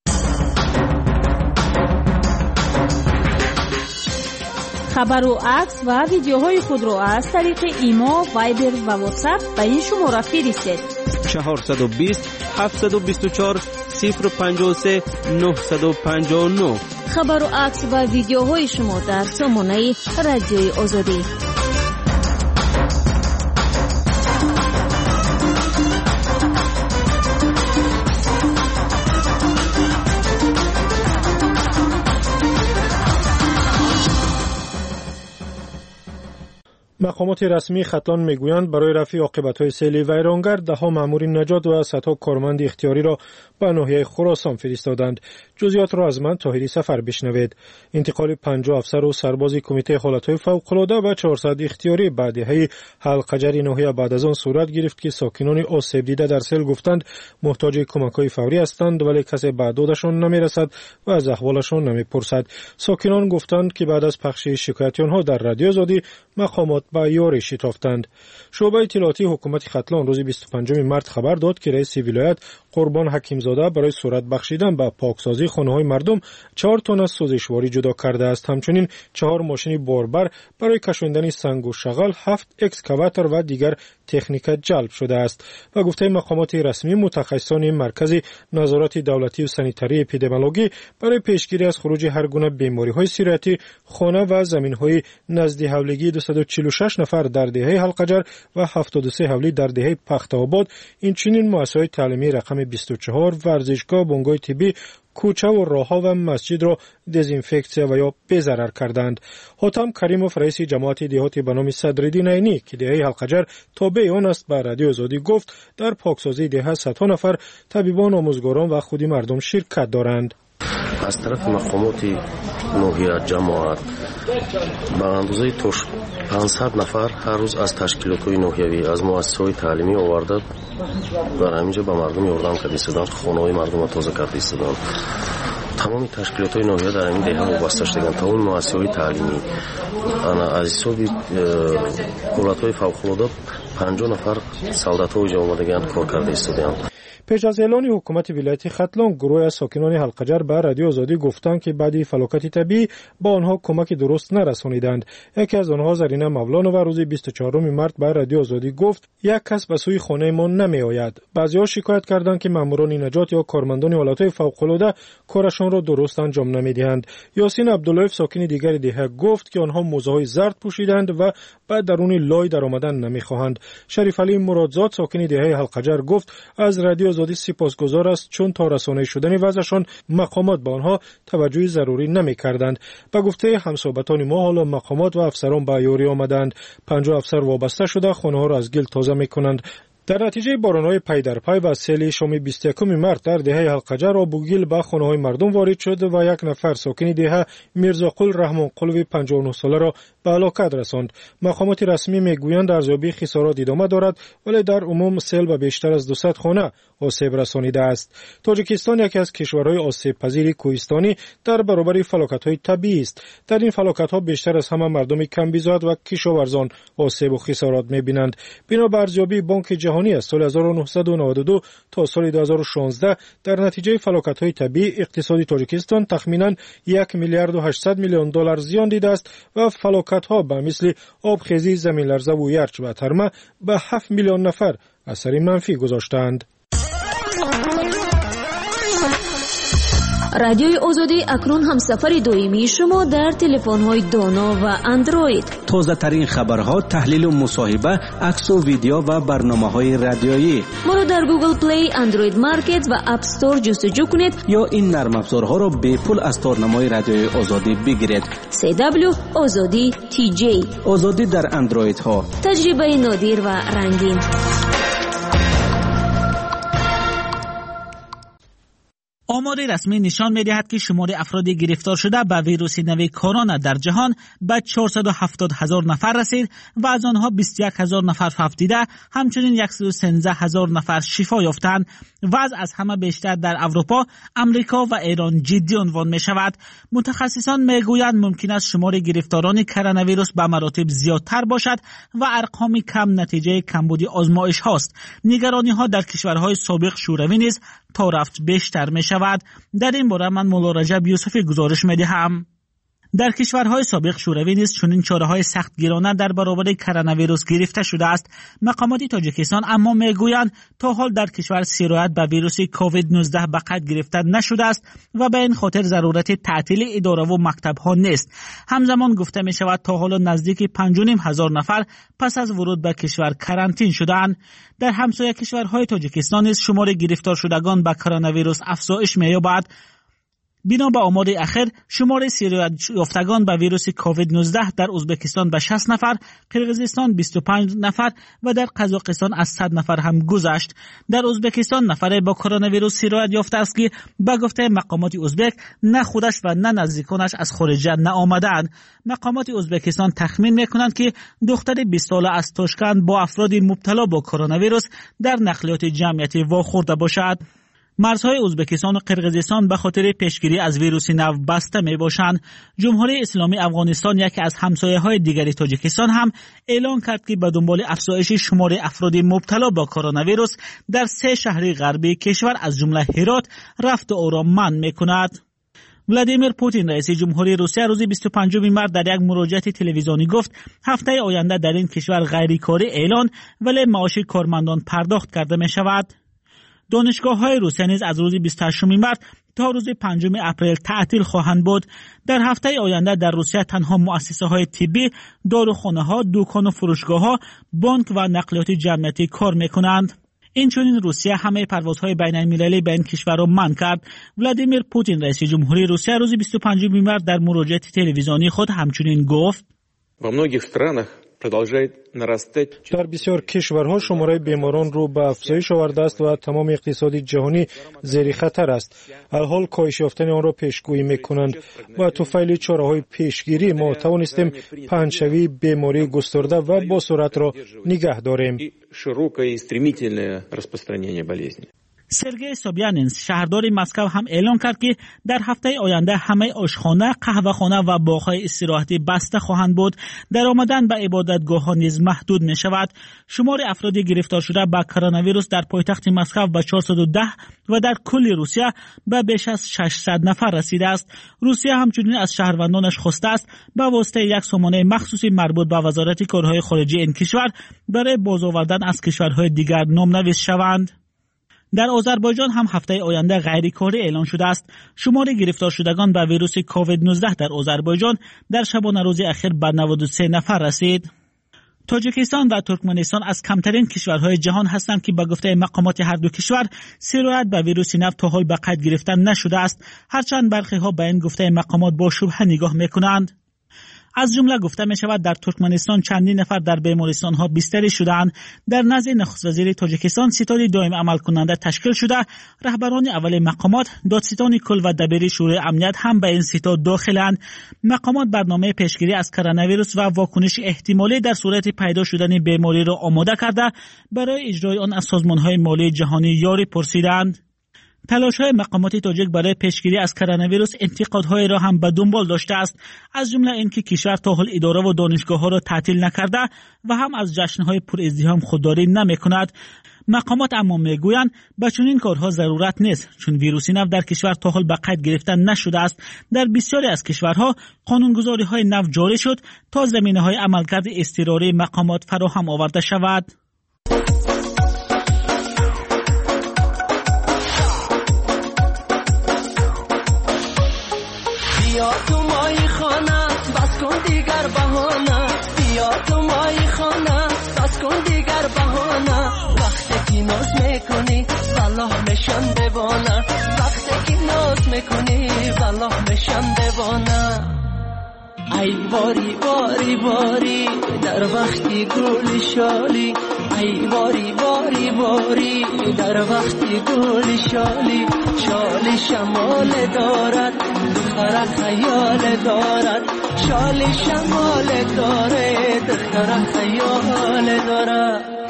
خبر و عکس و ویدیوهای خود را از طریق ایما، وایبر و واتساپ به این شماره فرستید. چهارصد و بیست هفتصد و بیست و چهار صفر پنجاه و سه نهصد و پنجاه و نه. خبر و عکس و ویدیوهای شما در سامانه رادیوی آزادی. مقامات رسمی ختلان میگویند برای رفع عاقبت‌های سیل ویرانگر ده‌ها مأمور نجات و صدها کارمند اختیاری را به ناحیه خراسان فرستادند. جزئیات را از من طاهری سفر بشنوید. انتقال پنجاه افسر و سرباز کمیته حالت‌های فوق‌العاده و چهارصد اختیاری به دهه حلقجر ناحیه بعد از آن صورت گرفت که ساکنان آسیب دیده در سیل گفتند محتاج کمک‌های فوری هستند ولی کسی به دادشان نمی‌رسد و از احوالشان نمی‌پرسد. ساکنان گفتند که بعد از پخش شکایت آنها در رادیو آزادی مقامات با یاری شتافتند. شعبه اطلاعاتی حکومت ختلان روز بیست و پنجم مارس خبر داد که رئیس ولایت قربان حکیمزاده برای صورت بخشیدن به پاکسازی خانه‌های مردم چهار تن از سوزشواری جدا کرده است. همچنین چهار ماشین باربر برای کشاندن سنگ و شغل، هفت اکسکاواتور و دیگر تکنیک جلب شده است. و گفته مقامات رسمی متخصصان مرکز نظارت دولتی و سانیتری اپیدمیولوژی برای پیشگیری از خروج هر گونه بیماری‌های سیریتی خانه و زمین‌های نزد حولگی دویست و چهل و شش نفر در دهه حلقجر و هفتاد و سه حولی در دهه پخت‌آباد، این چنین مؤسسه‌های تعلیمی رقم بیست و چهار، ورزشگاه، بنگاه طبی، کوچه و راه‌ها و مسجد را دزینفکسیون و یا بی‌ضرر کردند. حاتم کریموف رئیس جماعت دهاتی به نام صدرالدین عینی که دهه حلقجر تابع آن است به رادیو آزادی گفت در پاکسازی دهه صدها نفر طبیبان، آموزگاران و خودی مردم شرکت دارند. از طرف مقامات ناحیه جماعت به اندازه تا پانصد نفر هر روز از تشکیلات‌های ناحیوی از مؤسسه‌های تعلیمی آورده در همینجا به مردم یاردم کرده ایستادن، خانه‌های مردم را تازه کرده ایستادن. تمام تشکیلات‌های ناحیه در همین دهه وابسته شدند. تمام مؤسسه‌های تعلیمی انا از حساب حالت‌های فوق‌العاده پنجاه نفر سولدت‌ها اینجا آمدگان کار کرده ایستادند. پیش از اعلان حکومت ولایت ختلون، گروه از ساکنان حلقجر به رادیو آزادی گفتند که بعد فلاکت طبیعی با آنها کمک درست نرسانیدند. یکی از آنها زرینه مولانا و روز بیست و چهارم مارس به رادیو آزادی گفت یک کس به سوی خانه ما نمی آید. بعضی‌ها شکایت کردند که ماموران نجات یا کارمندان حالت‌های فوق‌العاده کارشان را درست انجام نمی‌دهند. یاسین عبدالله ساکن دیگر دهه گفت که آنها موزه‌های زرد پوشیدند و بعد درون لای در آمدن نمی‌خواهند. شریف علی مرادزاد ساکن دهه حلقجر گفت از رادیو آزادی سپاسگزار است چون تا رسانه شدن وضعشان مقامات به آنها توجه ضروری نمی‌کردند. به گفته همصحبتان ما حالا مقامات و افسران به یاری آمدند. پنجاه افسر وابسته شده خانه‌ها را از گل تازه می‌کنند. در نتیجه باران‌های پی در پی و سیل شام بیست و یکم مارس در دهه حلقجر آب و گل به خانه‌های مردم وارد شد و یک نفر ساکن دهه میرزا قل رحمان قلوی پنجاه و نه ساله را به هلاکت رساند. مقامات رسمی میگویند ارزیابی خسارات ادامه دارد، ولی در عموم سیل به بیشتر از دویست خانه آسیب رسانیده است. تاجیکستان یکی از کشورهای آسیب پذیر کوهستانی در برابر فلاکت‌های طبیعی است. در این فلاکت‌ها بیشتر از همه مردم کم‌بیزاد و کشاورزان آسیب و خسارات می‌بینند. بنا به ارزیابی بانک جهانی از سال هزار و نهصد و نود و دو تا سال دو هزار و شانزده در نتیجه فلاکت‌های طبیعی اقتصاد تاجیکستان تخمیناً یک میلیارد و هشتصد میلیون دلار زیان دیده است و فلاکت‌ها به مثل آبخیزی، زمین لرزه و یرچ و ترمه به هفت میلیون نفر اثر منفی گذاشتند. رادیوی آزادی اکنون همسفر دائمی شما در تلفن‌های دانا و اندروید. تازه ترین خبرها، تحلیل و مصاحبه، عکس و ویدیو و برنامه‌های رادیویی. ما را در گوگل پلی، اندروید مارکت و اپ استور جستجو کنید یا این نرم افزارها را به پول از تارنمای رادیوی آزادی بگیرید. سی دبلیو آزادی تی جی. آزادی در اندروید ها. تجربه نادر و رنگین. آمار رسمی نشان می‌دهد که شمار افراد گرفتار شده به ویروس نو کرونا در جهان به چهارصد و هفتاد هزار نفر رسید و از آنها بیست و یک هزار نفر فوت دیده، همچنین صد و سیزده هزار نفر شفا یافتند. وضع از همه بیشتر در اروپا، امریکا و ایران جدی عنوان می‌شود. متخصصان می‌گویند ممکن است شمار گرفتاران کرونا ویروس به مراتب زیادتر باشد و ارقام کم نتیجه کمبود آزمایش هاست. نگرانی‌ها در کشورهای سابق شوروی نیز تا رفت بیشتر می شود. در این باره من مولا رجب یوسفی گزارش می دهم. در کشورهای سابق شوروی نیز چنین چاره‌های سختگیرانه در برابر کرونا ویروس گرفته شده است. مقامات تاجیکستان اما میگویند تا حال در کشور سرایت به ویروس کووید نوزده به قید گرفته نشده است و به این خاطر ضرورت تعطیل اداره و مکتب‌ها نیست. همزمان گفته می شود تا حالا نزدیک پنج و نیم هزار نفر پس از ورود به کشور کرانتین شدند. در همسایه کشورهای تاجیکستان نیز شمار گرفتار شدگان به کرونا ویروس افزایش می‌یابد. بنا به آمار اخیر شمار سرایت یافتگان به ویروس کووید نوزده در ازبکستان به شصت نفر، قرقیزستان بیست و پنج نفر و در قزاقستان از صد نفر هم گذشت. در ازبکستان نفر با کرونا ویروس سرایت یافته است که به گفته مقامات ازبک نه خودش و نه نزدیکانش از خارج نآمدند. مقامات ازبکستان تخمین میکنند که دختر بیست ساله از تاشکند با افراد مبتلا با کرونا ویروس در نقلیات جمعیتی واخورده باشد. مرزهای ازبکستان و قرقیزستان به خاطر پیشگیری از ویروس نو بسته می باشند. جمهوری اسلامی افغانستان یکی از همسایه‌های دیگری تاجیکستان هم اعلان کرد که به دنبال افزایش شمار افراد مبتلا با کرونا ویروس در سه شهر غربی کشور از جمله هرات رفت آرام منع می‌کند. ولادیمیر پوتین رئیس جمهوری روسیه روز بیست و پنجم مارس در یک مراجعه تلویزیونی گفت هفته آینده در این کشور غیرکاری اعلان ولی معاش کارمندان پرداخت کرده می شود. دانشگاه‌های روسیه نیز از روز بیست و هشتم مارس تا روز پنجم اپریل تعطیل خواهند بود. در هفته آینده در روسیه تنها مؤسسه‌های طبی، داروخانه‌ها، دکان و فروشگاه‌ها، بانک و نقلیات جمعیتی کار می‌کنند. این چنین روسیه همه پروازهای بین‌المللی به این کشور را منع کرد. ولادیمیر پوتین رئیس جمهوری روسیه روز بیست و پنجم مارس در مراجعه تلویزیونی خود همچنین گفت: در بسیار کشورها شماره بیماران رو به افزایش آورده است و تمام اقتصاد جهانی زیر خطر است. الحال کاهش یافتن آن را پیشگویی می‌کنند. با توفیل چاره‌های پیشگیری ما توانستیم پهنشوی بیماری گسترده و با سرعت را نگه داریم. سرگئی سوبیانینس شهردار مسکو هم اعلام کرد که در هفته آینده همه آشخانه، قهوه‌خانه و باغ‌های استراحتی بسته خواهند بود. در آمدن به عبادتگاه‌ها نیز محدود می شود. شمار افراد گرفتار شده به کرونا ویروس در پایتخت مسکو به چهارصد و ده و در کل روسیه به بیش از ششصد نفر رسیده است. روسیه همچنین از شهروندانش خواسته است به واسطه یک سامانه مخصوصی مربوط به وزارت کارهای خارجی این کشور برای بازآوردن از کشورهای دیگر نام‌نویس شوند. در آذربایجان هم هفته آینده غیرکاری اعلان شده است. شمار گرفتار شدگان به ویروس کووید نوزده در آذربایجان در شبانه روز اخیر به نود و سه نفر رسید. تاجیکستان و ترکمنستان از کمترین کشورهای جهان هستند که به گفته مقامات هر دو کشور سرایت به ویروس نو تا حال به قید گرفتن نشده است، هرچند برخی ها به این گفته مقامات با شبهه نگاه میکنند. از جمله گفته می شود در ترکمنستان چندین نفر در بیمارستان ها بستری شدند. در نزد نخست وزیر تاجیکستان ستاد دائم عمل کننده تشکیل شده. رهبران اول مقامات، دادستان کل و دبیر شورای امنیت هم به این ستاد داخلند. مقامات برنامه پیشگیری از کرونا ویروس و واکنش احتمالی در صورت پیدا شدن بیماری را آماده کرده برای اجرای آن از سازمان‌های مالی جهانی یاری پرسیدند. تلاش‌های مقامات تاجیک برای پیشگیری از کرونا ویروس انتقادهای را هم به دنبال داشته است، از جمله اینکه کشور تا حال اداره و دانشگاه‌ها را تعطیل نکرده و هم از جشن‌های پر ازدحام خودداری نمی‌کند. مقامات اما میگویند به چنین کارها ضرورت نیست، چون ویروس نو در کشور تا حال به قید گرفتن نشده است. در بسیاری از کشورها قانونگذاری‌های نو جاری شد تا زمینه‌های عملکرد اضطراری مقامات فراهم آورده شود. بیا تو مای خانه بس کن دیگر بهانه، بیا تو مای خانه بس کن دیگر بهانه، وقتی که ناز میکنی والله میشم دیوانه، وقتی که ناز میکنی والله میشم دیوانه. ای باری باری باری در وقتی گل شالی، ای باری باری باری در وقتی گل شالی، شالی شمال دارد دختر خیال دارد، شالی شمال داره دختر خیال دارد.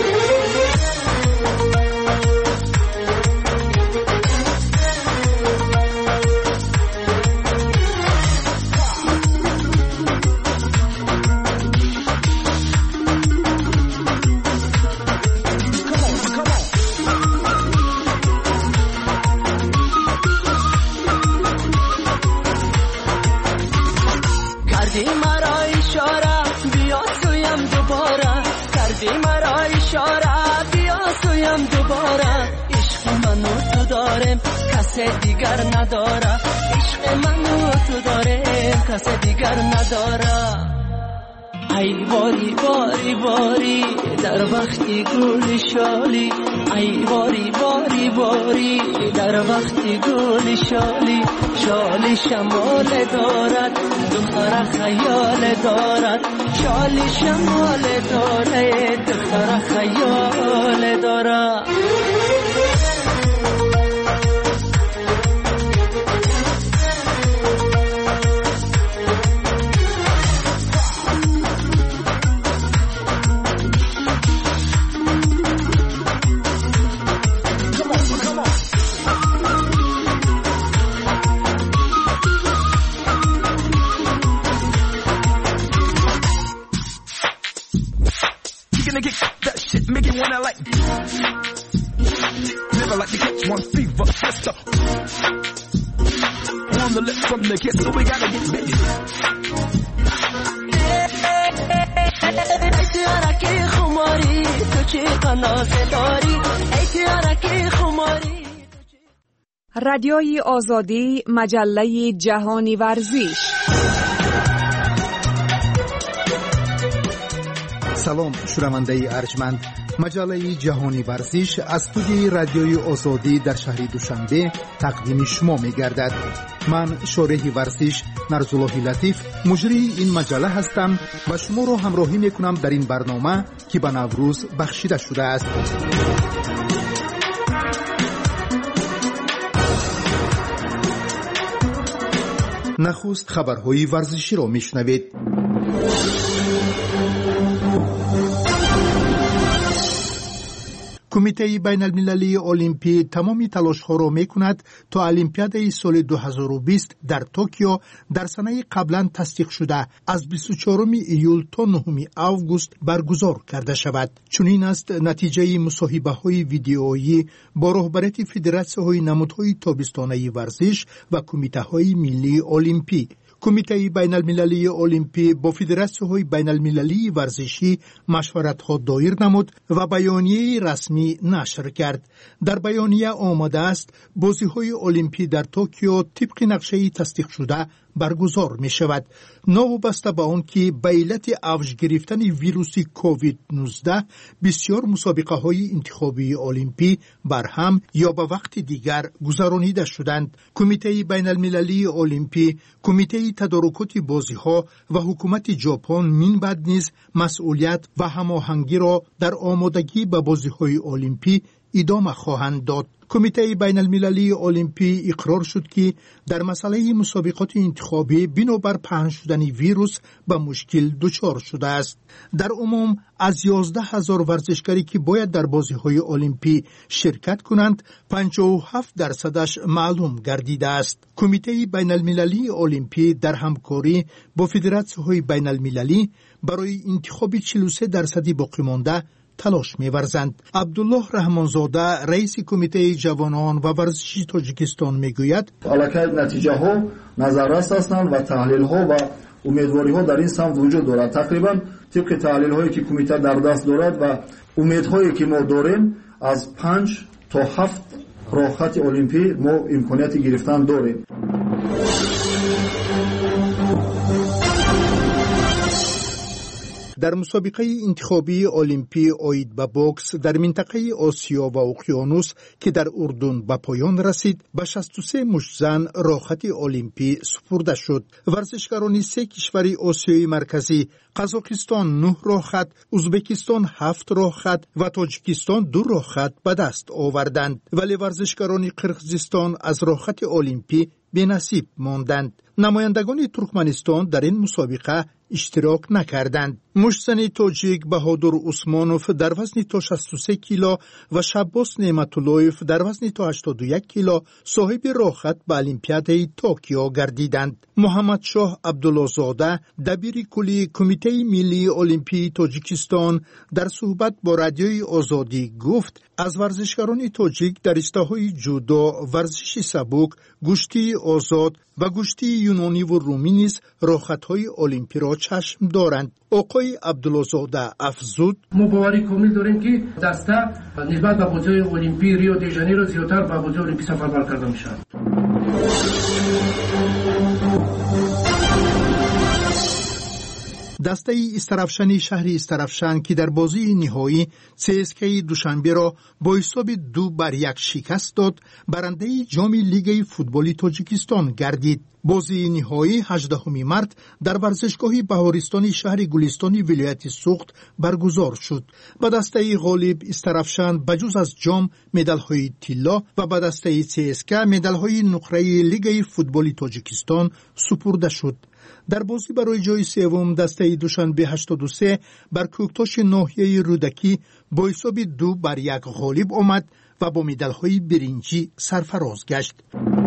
کردی مرا اشاره بیا سویم دوباره، کردی مرا اشاره بیا سویم دوباره، عشق منو تو دارم کسی دیگر نداره، عشق منو تو دارم کسی دیگر نداره. ای باری باری باری در وقتی گل شالی، ای باری باری باری در وقتی گل شالی، شالی شمال دارد دختر خیال دارد، شالی شمال داره دختر خیال دارد. رادیوی آزادی، مجله جهانی ورزش. سلام شنونده ارجمند، مجله جهانی ورزش از استودیوی رادیوی آزادی در شهر دوشنبه تقدیم شما می گردد. من شارح ورزش نرزالله لطیف مجری این مجله هستم و شما را همراهی می کنم در این برنامه که به نوروز بخشیده شده است. نخست خبرهای ورزشی را میشنوید. کمیته بین المللی المپی تمامی تلاش‌ها را می‌کند تا المپیادای سال دو هزار و بیست در توکیو در سنه قبلا تصدیق شده از بیست و چهارم ایول تا نهم آگوست برگزار کرده شود. چنین است نتیجه مصاحبه‌های ویدیویی با رهبران فدراسیون‌های نمادهای تابستانه ورزش و کمیته‌های ملی المپی. کمیته بین المللی المپی با فدراسیون‌های بین المللی ورزشی مشورت‌ها دایر نمود و بیانیه رسمی نشر کرد. در بیانیه آمده است بازی‌های المپی در توکیو طبق نقشه تصدیق شده برگزار می شود. نوابسته به آن که به علت اوج گرفتن ویروس کووید نوزده بسیار مسابقه های انتخابی المپی برهم یا به وقت دیگر گذرانیده شدند. کمیته بین المللی المپی، کمیته تدارکات بازی ها و حکومت ژاپن من بعد نیز مسئولیت و هماهنگی را در آمادگی به بازی های المپی ادامه خواهند داد. کمیته بین المللی المپی اقرار شد که در مسئله مسابقات انتخابی بنابر پهن شدن ویروس به مشکل دچار شده است. در عموم از یازده هزار ورزشکاری که باید در بازی‌های المپی شرکت کنند، پنجاه و هفت درصدش معلوم گردیده است. کمیته بین المللی المپی در همکاری با فدراسیون‌های بین المللی برای انتخاب چهل و سه درصدی باقی مانده تلاش می‌ورزند. عبدالله رحمانزاده رئیس کمیته جوانان و ورزشی تاجیکستان میگوید البته نتیجه ها نظررس هستند و تحلیل ها و امیدواری ها در این سمت وجود دارد. تقریبا طبق تحلیل هایی که کمیته در دست دارد و امیدهایی که ما داریم از پنج تا هفت راه خط المپی ما امکانیت گرفتن داریم. در مسابقه انتخابی المپی آید به بوکس در منطقه آسیا و اقیانوس که در اردن به پایان رسید، به شصت و سه مشت‌زن راحت المپی سپرده شد. ورزشکاران سه کشور آسیای مرکزی، قزاقستان نه راحت، ازبکستان هفت راحت و تاجیکستان دو راحت به دست آوردند، ولی ورزشکاران قرقیزستان از راحت المپی به نصیب ماندند. نمایندگان ترکمنستان در این مسابقه اشتراک نکردند. مشتزن تاجیک بهادر عثمانوف در وزن تا شصت و سه کیلو و شباس نعمتاللهیف در وزن تا هشتاد و یک کیلو صاحب راحت به المپیاد توکیو گردیدند. محمد شاه عبداللهزاده دبیر کلی کمیته ملی المپی تاجیکستان در صحبت با رادیوی آزادی گفت از ورزشکاران تاجیک در رشته‌های جودو، ورزش سبک، گشتی آزاد و گشتی یونانی و رومی نیز راحت‌های المپی را چشم دارند. آقای عبداللهزاده افزود ما باوری کامل داریم که دسته نسبت به بازی‌های المپی ریو دی ژانیرو زیادتر به بازی‌های المپی سفربر کرده می‌شود. دسته استرافشن شهر استرافشن که در بازی نهایی سی اس کی دوشنبه را با حساب دو بر یک شکست داد، برنده جام لیگ فوتبال تاجیکستان گردید. بازی نهایی هجدهم مارس در ورزشگاه بهارستان شهر گلستان ولایت سوخت برگزار شد. به دسته غالب استرافشن بجز از جام مدال‌های طلا و به دسته سی اس کی مدال‌های نقره لیگ فوتبال تاجیکستان سپرده شد. در بازی برای جای سوم دسته دوشنبه هشتاد و سه بر کوکتاش ناحیه رودکی با حساب دو بر یک غالب آمد و با مدال‌های برنجی سرفراز گشت.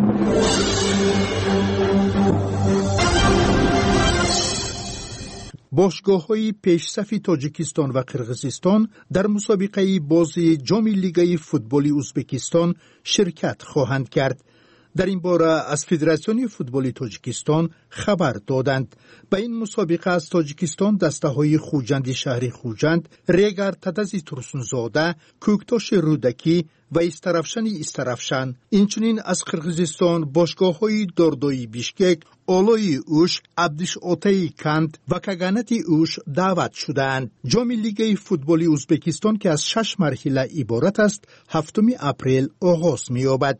باشگاه‌های پیشصف تاجیکستان و قرقیزستان در مسابقه بازی جام لیگ فوتبال ازبکستان شرکت خواهند کرد. در این باره از فدراسیون فوتبال تاجیکستان خبر دادند. به این مسابقه از تاجیکستان دسته های خوجند شهر خوجند، ریگر تدزی ترسونزاده، کوکتاش رودکی و استرافشن استرافشن، اینچنین از قرغیزستان باشگاه های داردوی بیشکک، اولوی اوش، عبدش اوتای کند و کگانتی اوش دعوت شدند. جام لیگ فوتبال ازبکستان که از شش مرحله عبارت است، هفتم اپریل آغاز می‌یابد.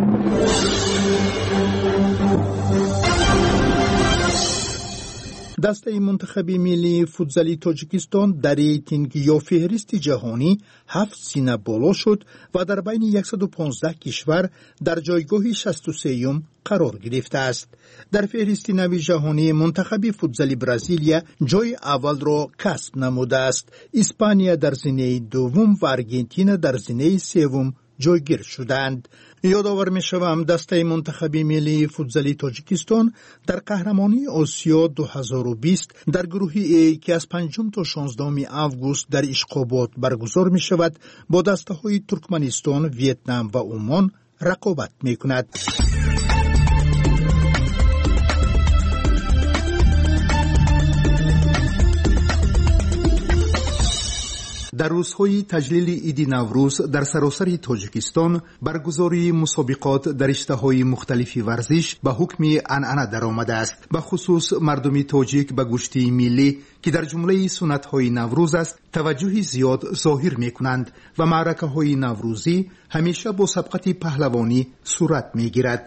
دسته منتخب ملی فوتبال تاجیکستان در ریتینگ یا فهرست جهانی هفت سینه بالا شد و در بین صد و پانزده کشور در جایگاه شصت و سه قرار گرفته است. در فهرست نو جهانی منتخب فوتبال برزیلیا جای اول را کسب نموده است. اسپانیا در زینه دوم و آرژانتین در زینه سوم جایگیر شدند. یادآور می‌شوم دسته منتخب ملی فوتبال تاجیکستان در قهرمانی آسیا دو هزار و بیست در گروه ای که از پنجم تا شانزدهم آگوست در اشخابات برگزار می‌شود با دسته‌های ترکمنستان، ویتنام و عمان رقابت می‌کند. در روزهای تجلیل عید نوروز در سراسر تاجیکستان برگزاری مسابقات در رشته‌های مختلف ورزش به حکم عنعنه درآمده است. به خصوص مردم تاجیک به گوشت ملی که در جمله سنت‌های نوروز است توجه زیاد ظاهر می‌کنند و معرکه‌های نوروزی همیشه با سبقت پهلوانی صورت می‌گیرد.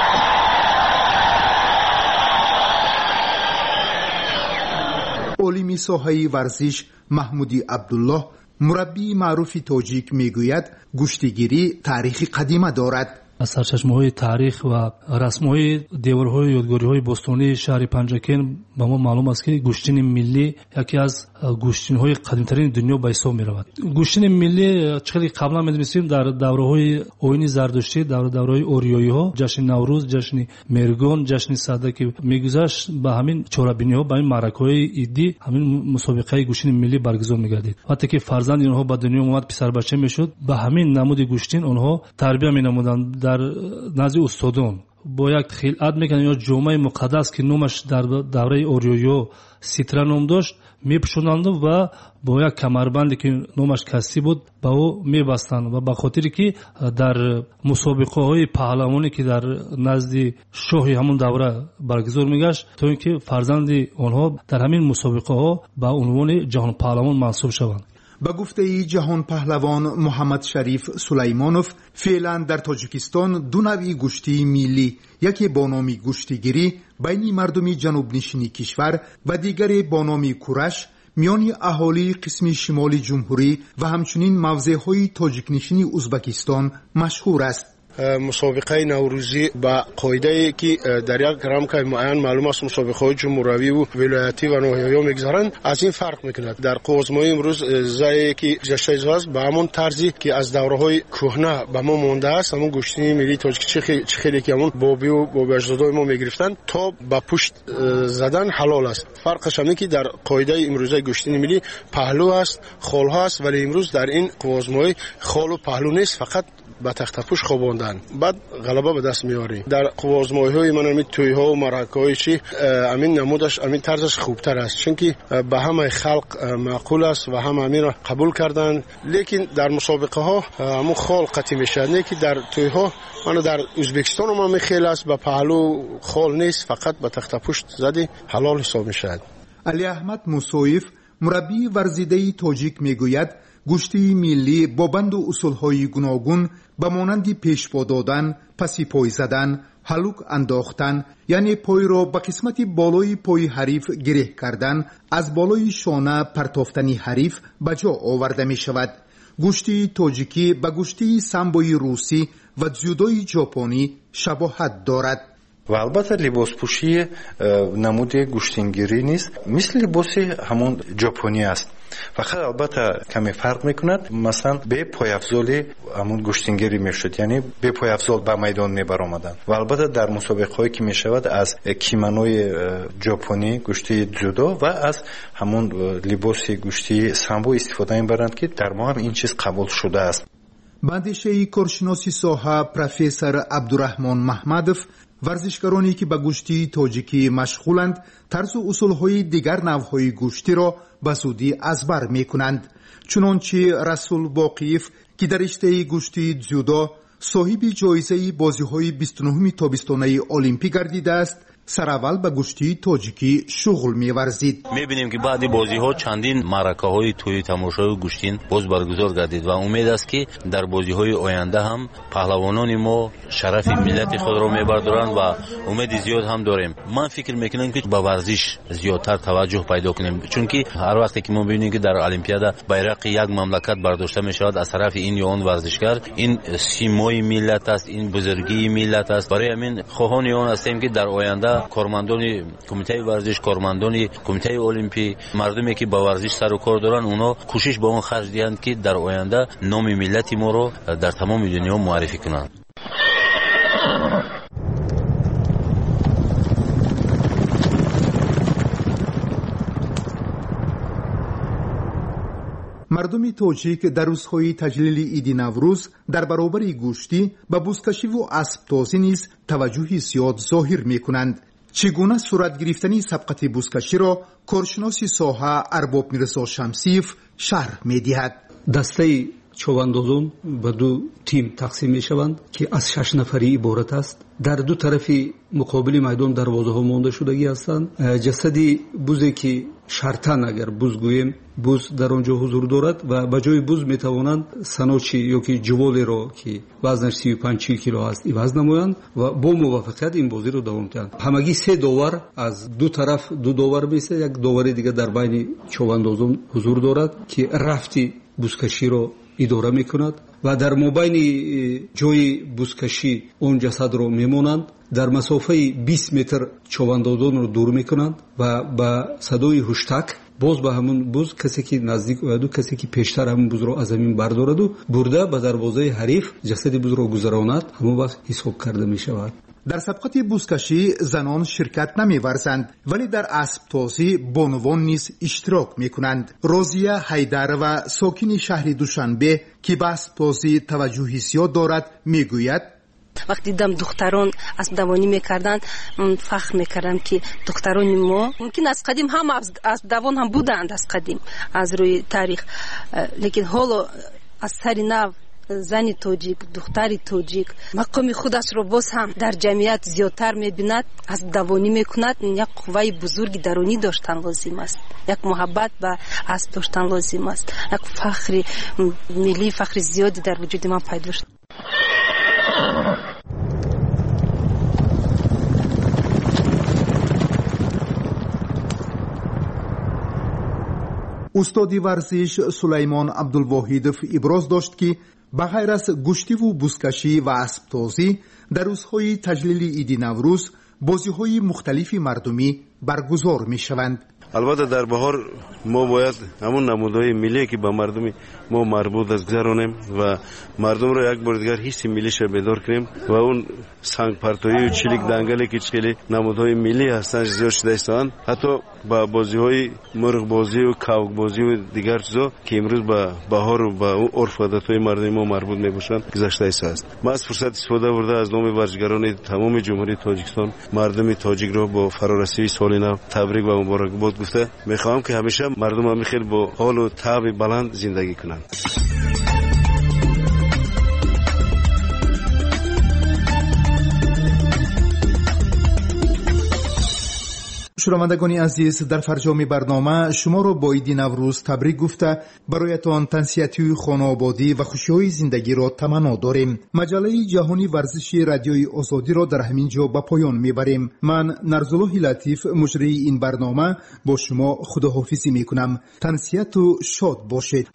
عالم ساحه ورزش محمودی عبدالله مربی معروف تاجیک میگوید گوشتگیری تاریخ قدیمه دارد. از سرچشمه‌های تاریخ و رسم‌های دیوارهای یادگاری‌های باستانی شهر پنجکن به ما معلوم است که گوشتین ملی یکی از گوشتین‌های قدیمی‌ترین دنیا به حساب می‌رود. گوشتین ملی چقدر قبلا می‌دونستیم در دوره‌های آیین زردشتی، در دوره‌های اوریایی‌ها، جشن نوروز، جشن مرگان، جشن سده که می‌گذشت به همین چورابینی‌ها، به این معرکه‌های عیدی همین مسابقه گوشتین ملی برگزار می‌گردید. وقتی که فرزند اینها به دنیا اومد پسر بچه می‌شد، به همین نمود گوشتین آنها تربیت می‌نمودند. در نزد استادان با یک خلعت میکنن یا جامعه مقدس که نامش در دوره اوریایی‌ها سیترا نام داشت میپوشوندند و با یک کمربندی که نامش کسی بود با او میبستند و به خاطری که در مسابقه های پهلوانی که در نزد شاه همون دوره برگزار میگشت تا اینکه فرزند آنها در همین مسابقه ها به عنوان جهان پهلوان منصوب شوند. به گفته جهان پهلوان محمد شریف سلیمانوف فعلا در تاجیکستان دو نوع گوشتی ملی، یکی با نام گوشتگیری بین مردم جنوب نشینی کشور و دیگری با نام کورش میان اهالی قسم شمال جمهوری و همچنین موضع‌های تاجیک نشینی ازبکستان مشهور است. مسابقه نوروزی با قاعده که در یک رامکای معین معلوم است مسابقه جمهوری و ولایتی و ناحیه‌ای میگذارند از این فرق میکند. در قوزمای امروز زایی که جشن است به همون طرزی که از دوره‌های کهنه به ما مونده است، همون گوشتنی ملی تاجیک چه خیلی که همون بابی و بابی اجدادای ما میگرفتن تا با پشت زدن حلال است. فرقش اینه که در قاعده امروزه گوشتنی ملی پهلو است، خال ها است، ولی امروز در این قوزمای خال و پهلو نیست، فقط با تخت پوش خواباندن بعد غلبه به دست میاری. در قوازمای‌های من همین توی‌ها و مرکه‌های چی همین نمودش همین طرزش خوبتر است، چون که به همه خلق معقول است و هم همین را قبول کردن. لیکن در مسابقه ها همون خال قطعی میشه، نه که در توی‌ها من در ازبکستان هم همین خیلی است به پهلو خال نیست، فقط به تخت پوش زدی حلال حساب میشه. علی احمد موسویف مربی ورزیده تاجیک میگوید گوشتی ملی با بند و اصولهای گوناگون به مانند پیشوا دادن، پسی پای زدن، هلوک انداختن، یعنی پای را به قسمت بالای پای حریف گره کردن، از بالای شانه پرتافتنی حریف به جا آورده می شود. گوشتی تاجیکی به گوشتی سامبوی روسی و جودوی ژاپنی شباهت دارد. و البته لباس پوشی نمود گوشتنگیری نیست، مثل لباس همون ژاپنی است، فقط البته کمی فرق میکند. مثلا به پای افضال همون گوشتنگیری میشد، یعنی به پای افضال به میدان میبر آمدن و البته در مسابقه هایی که میشود از کیمانوی ژاپنی گوشتی جودو و از همون لباس گوشتی سامبو استفاده میبرند که در ما هم این چیز قبول شده است. به اندیشه کارشناسی ساحه پروفسور عبدالرحمن محمدов ورزشکارانی که به گوشتی تاجیکی مشغولند طرز و اصولهای دیگر نوعهای گوشتی را به زودی ازبر میکنند. چنانچه رسول باقیف که در رشته گوشتی جودو صاحب جایزه بازی‌های بیست و نه تابستانه المپیک گردیده است، سراول به گوشتی تاجیکی شغل می‌ورزید. می‌بینیم که بعد بازی‌ها چندین معرکه‌های توی تماشای گوشتین باز برگزار گردید و امید است که در بازی‌های آینده هم پهلوانان ما شرف ملت خود را می‌بردارند و امید زیاد هم داریم. من فکر می‌کنم که به ورزش زیادتر توجه پیدا کنیم، چون که هر وقتی که ما ببینیم که در المپیاد بیرق یک مملکت برداشته می‌شود از طرف این یا آن ورزشکار، این سیمای ملت است، این بزرگی ملت است. برای همین خواهان آن هستیم که در آینده کارمندان کمیته ورزش، کارمندان کمیته المپی، مردمی که با ورزش سر و کار دارن، اونا کوشش به اون خرج دهند که در آینده نام ملت ما رو در تمام دنیا معرفی کنند. مردم تاجیک در روزهای تجلیل عید نوروز در برابر گوشتی به بزکشی و اسب تازی نیز توجه زیاد ظاهر می‌کنند. چگونه صورت گرفتن سبقت بزکشی را کارشناس ساحه ارباب میرزا شمسیف شرح می‌دهد. دسته چوباندازان به دو تیم تقسیم می‌شوند که از شش نفری عبارت است. در دو طرف مقابل میدان دروازه‌ها مانده شدگی هستند. جسدی بوزی که شرطن اگر بوز گوییم بوز در آنجا حضور دارد و به جای بوز میتوانند سنوچی یا که جوالی را که وزنش سی و پنج کیلو است عوض نمایند و با موافقت این بازی را دوام دهند. همگی سه داور از دو طرف دو داور میشه، یک داور دیگه در بین چوباندازان حضور دارد که رفتی بوزکشی را اداره میکند و در مابین جای بوزکشی اون جسد را میمونند. در مسافه بیست متر چوباندازان را دور میکنند و با صدای هشتک باز به همون بوز کسی که نزدیک اوید و کسی که پیشتر همون بوز را از زمین بردارد و برده به دروازه حریف جسد بوز را گذراند، همون وقت حساب کرده می شود. در سبقت بوزکشی زنان شرکت نمی ورزند ولی در اسب تازی بانوان نیز اشتراک می کنند. رازیه حیدر و ساکن شهر دوشنبه که به اسب تازی توجه زیاد دارد می گوید وقتی دیدم دختران اسب دوانی میکردن فخر میکردم که دختران ما ممکن از قدیم هم اسب دوان هم بودند از قدیم از روی تاریخ، لیکن حالا از سر نو زن تاجیک، دختر تاجیک مقام خودش رو باز هم در جمعیت زیادتر میبیند، از دوانی میکند. یک قوه بزرگی درونی داشتن لازم است، یک محبت به اسب داشتن لازم است، یک فخر ملی، فخر زیادی در وجود من پیدا شد. استاد ورزش سلیمان عبدالواحدов ابراز داشت که به غیر از گوشتی و بزکشی و اسب تازی در روزهای تجلیل عید نوروز بازی‌های مختلفی مردمی برگزار می‌شوند. البته در بهار ما باید همون نمودهای ملی که به مردم ما مربوط است گذرانیم و مردم را یک بار دیگر حس ملیش را بیدار کنیم و اون سنگ پرتایی و چلیک دنگلی که خیلی نمودهای ملی هستند زیاد شده هستند، حتی با بازی‌های مرغ بازی و کاوک بازی و دیگر چیزا که امروز به بهار و به اون عرف و عادت‌های مردم ما مربوط می‌باشند گذشته است. ما از فرصت استفاده برده از نام ورزشکاران تمام جمهوری تاجیکستان مردم تاجیک را با فرارسیدن سال نو تبریک و مبارکباد گفته میخوام که همیشه مردم هم خیلی با حال و طبع بلند زندگی کنند. شنوندگان عزیز، در فرجام برنامه شما را با عید نوروز تبریک گفته برایتان تنسیتی خانوادگی و خوشی‌های زندگی را تمنا داریم. مجله جهانی ورزشی رادیوی آزادی را در همین جا به پایان میبریم. من نرزالله لطیف مجری این برنامه با شما خداحافظی میکنم. تنسیت و شاد باشید.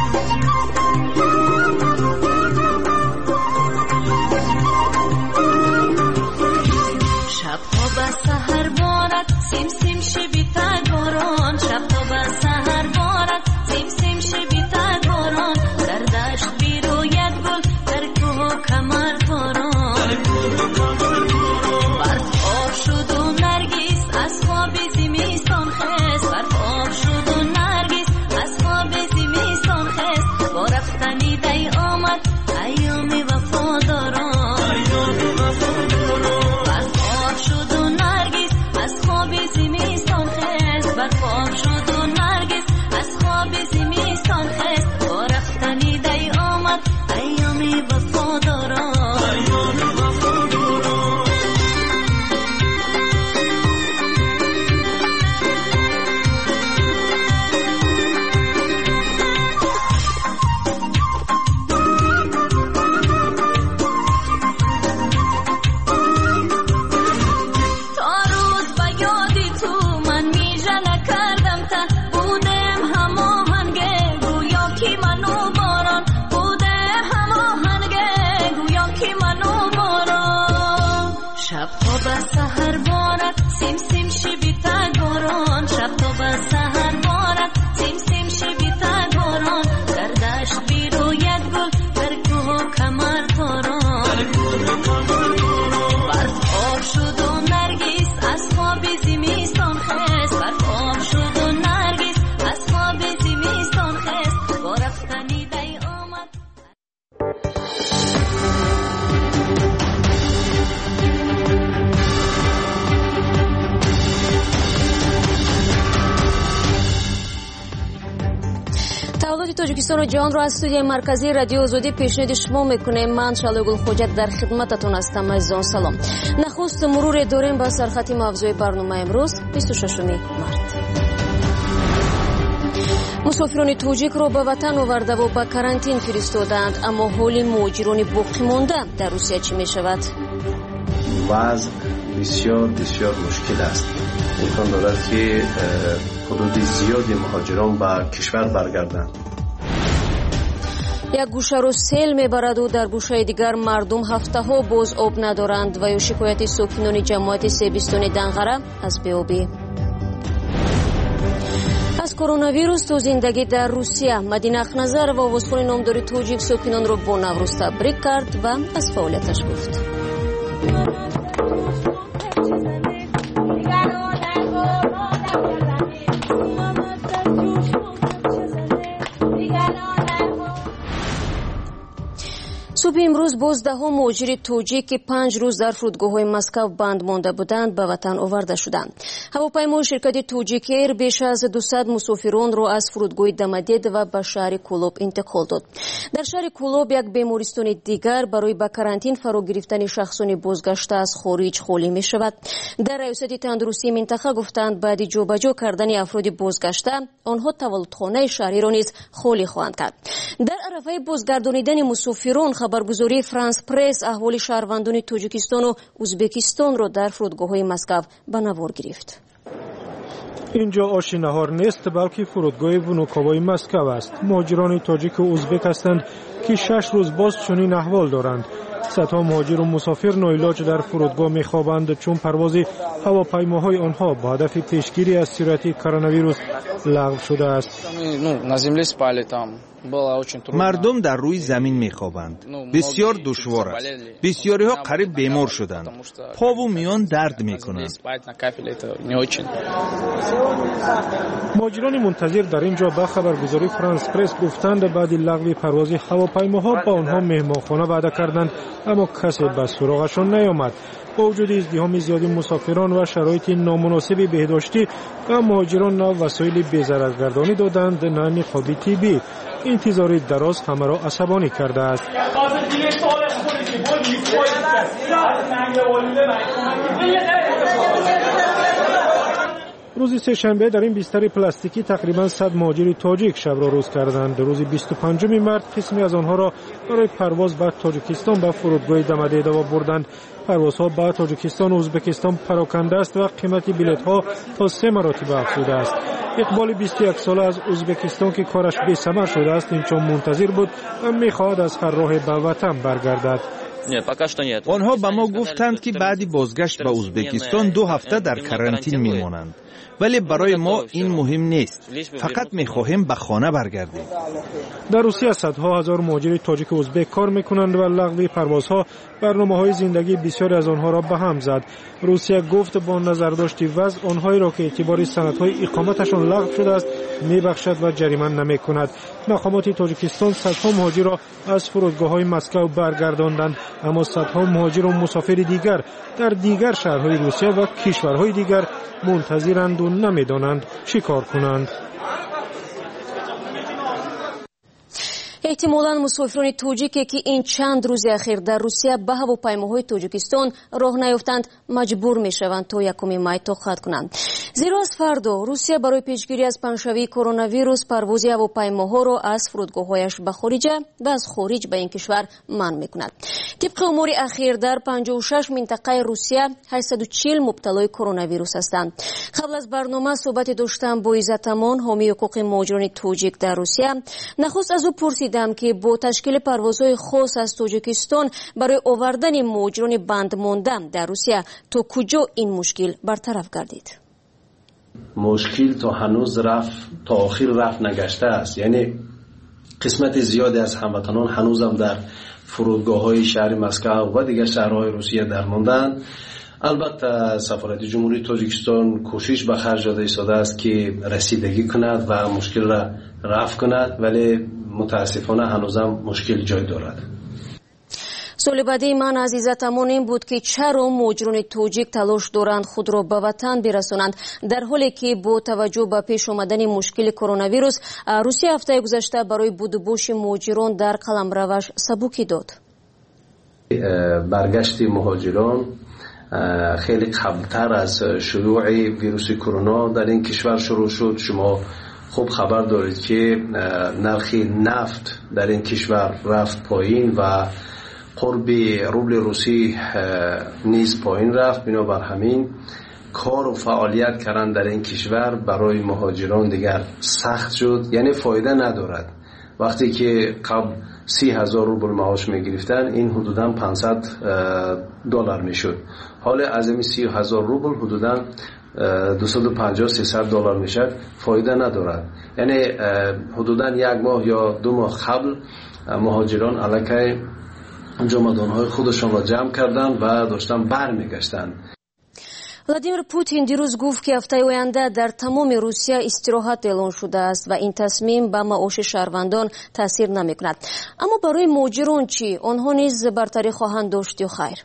سیم سیم شبی تگاران شب تا به سحر بارد سیم سیم شبی تگاران در دشت بیروید گل در کوه و کمر باران برف آب شد و نرگیس از خواب زمستان خست برف آب شد و نرگیس از خواب زمستان خست همه وفاداران توجیکستان و جهان را از استودیوی مرکزی رادیو آزادی پیشنهاد شما میکنیم. من شالوی گلخوجت در خدمتتون هستم. عزیزان سلام. نخست مرور داریم با سرخط موضوع برنامه امروز بیست و ششم مارت. مسافران توجیک را به وطن آورده و به کرانتین فرستادند، اما حال مهاجران باقی مانده در روسیه چی می شود؟ وضع بسیار بسیار مشکل است. امکان دارد که حدود زیادی مهاجران به کشور برگردند. یک گوشه رو سیل میبرد و در گوشه دیگر مردم هفته ها باز آب ندارند و یا شکایت ساکنان جماعت سیبستان دنغره از بیابی. از کرونا ویروس تو زندگی در روسیه، مدینه اخنظر و آوازخوان نامداری توجیک ساکنان را با نوروز تبریک کرد و از فعالیتش گفت. صبح امروز باز ده ها مهاجر توجیک که پنج روز در فرودگاه‌های مسکو بند مانده بودند به وطن آورده شدند. هواپیمای شرکت توجیک ایر بیش از دویست مسافران را از فرودگاه دمدید و به شهر کولوب انتقال داد. در شهر کولوب یک بیمارستان دیگر برای به کرانتین فرا گرفتن شخصان بازگشته از خارج خالی می شود. در ریاست تندرستی منطقه گفتند بعد جابجا کردن افراد بازگشته آنها تولدخانه شهری را نیز خالی خواهند کرد. در عرفه بازگردانیدن مسافران خبرگزاری فرانس پرس احوال شهروندان تاجیکستان و ازبکستان را در فرودگاه‌های مسکو به نوار گرفت. اینجا آش نهار نیست بلکه فرودگاه ونوکاوای مسکو است. مهاجران تاجیک و ازبک هستند که شش روز باز چنین احوال دارند. صدها مهاجر و مسافر ناعلاج در فرودگاه میخوابند چون پرواز هواپیماهای آنها با هدف پیشگیری از سرایت کرونا ویروس لغو شده است. مردم در روی زمین میخوابند. بسیار دشوار است. بسیاری ها قریب بیمار شدند. پا و میان درد میکنند. مهاجران منتظر در اینجا به خبرگزاری فرانس پرس گفتند بعد لغو پرواز هواپیماها با آنها مهمانخانه وعده کردند، اما کسی به سراغشان نیامد. با وجود ازدحام زیادی مسافران و شرایط نامناسب بهداشتی و مهاجران نه وسایل بی‌ضررگردانی دادند نه نقاب طبی. انتظار دراز همه را عصبانی کرده است. روز سه‌شنبه در این بستر پلاستیکی تقریباً صد مهاجر تاجیک شب را روز کردند. روز بیست و پنجم مارت قسمی از آنها را برای پرواز به تاجیکستان به فرودگاه دمدیده و بردند. پروازها به تاجیکستان و ازبکستان پراکنده است و قیمت بلیط‌ها تا سه مراتب افزوده است. اقبال بیست و یک ساله از ازبکستان که کارش بی‌ثمر شده است اینجا منتظر بود و می‌خواهد از هر راه به وطن برگردد. آنها به ما گفتند که بعد بازگشت به ازبکستان دو هفته در کرانتین میمانند. ولی برای ما این مهم نیست. فقط میخواهیم به خانه برگردیم. در روسیه صدها هزار مهاجر تاجیک و ازبک کار میکنند و لغو پروازها برنامه‌های زندگی بسیاری از آنها را به هم زد. روسیه گفت با نظرداشت وضع آنهایی را که اعتبار سندهای اقامتشان لغو شده است میبخشد و جریمه نمیکند. مقامات تاجیکستان صدها مهاجر را از فرودگاه‌های مسکو برگرداندند، اما صدها مهاجر و مسافر دیگر در دیگر شهرهای روسیه و کشورهای دیگر منتظرند و نمیدانند چی کار کنند. احتمالاً مسافران توجیکی که این چند روز اخیر در روسیه به هواپیماهای توجیکستان راه نیفتند مجبور میشوند تا یکم مای توقف کنند. زیرا از فردا روسیه برای پیشگیری از پنشوی کرونا ویروس پرواز هواپیماها را از فرودگاه‌هایش به خارج و از خارج به این کشور منع میکند. طبق امور اخیر در پنجاه و شش منطقه روسیه هشتصد و چهل مبتلای کرونا ویروس هستند. قبل از برنامه صحبت داشتم با عزت امان حامی حقوق مهاجران توجیک در روسیه. نخست از او پرسیدم که با تشکیل پروازهای خاص از توجیکستان برای آوردن مهاجران بند مانده در روسیه تا کجا این مشکل برطرف گردید؟ مشکل تا هنوز رفت تا آخر رفت نگشته است. یعنی قسمت زیادی از هموطنان هنوزم در فرودگاه‌های شهر مسکو و دیگر شهرهای روسیه در ماندن. البته سفارت جمهوری تاجیکستان کوشش به خرج داده ایستاده است که رسیدگی کند و مشکل را رفع کند، ولی متاسفانه هنوزم مشکل جای دارد. سوال بعدی من از عزت امان این بود که چرا مهاجران توجیک تلاش دارند خود را به وطن برسانند در حالی که با توجه به پیش آمدن مشکل کرونا ویروس روسیه هفته گذشته برای بود و باش مهاجران در قلمروش سبکی داد. برگشت مهاجران خیلی قبلتر از شیوع ویروس کرونا در این کشور شروع شد. شما خوب خبر دارید که نرخ نفت در این کشور رفت پایین و قرب روبل روسی نیز پایین رفت. بنابر همین کار و فعالیت کردن در این کشور برای مهاجران دیگر سخت شد، یعنی فایده ندارد. وقتی که قبل سی هزار روبل معاش می گرفتن این حدوداً پانصد دلار می شد. حالا از این سی هزار روبل حدوداً دویست و پنجاه سیصد دلار می شد. فایده ندارد. یعنی حدوداً یک ماه یا دو ماه قبل مهاجران علاقه جامدانهای خودشان را جمع کردن و داشتن بر می گشتن. ولادیمیر پوتین دیروز گفت که هفته آینده در تمام روسیه استراحت اعلان شده است و این تصمیم به معاش شهروندان تاثیر نمی کند. اما برای مهاجران چی؟ آنها نیز برتری خواهند داشت یا خیر؟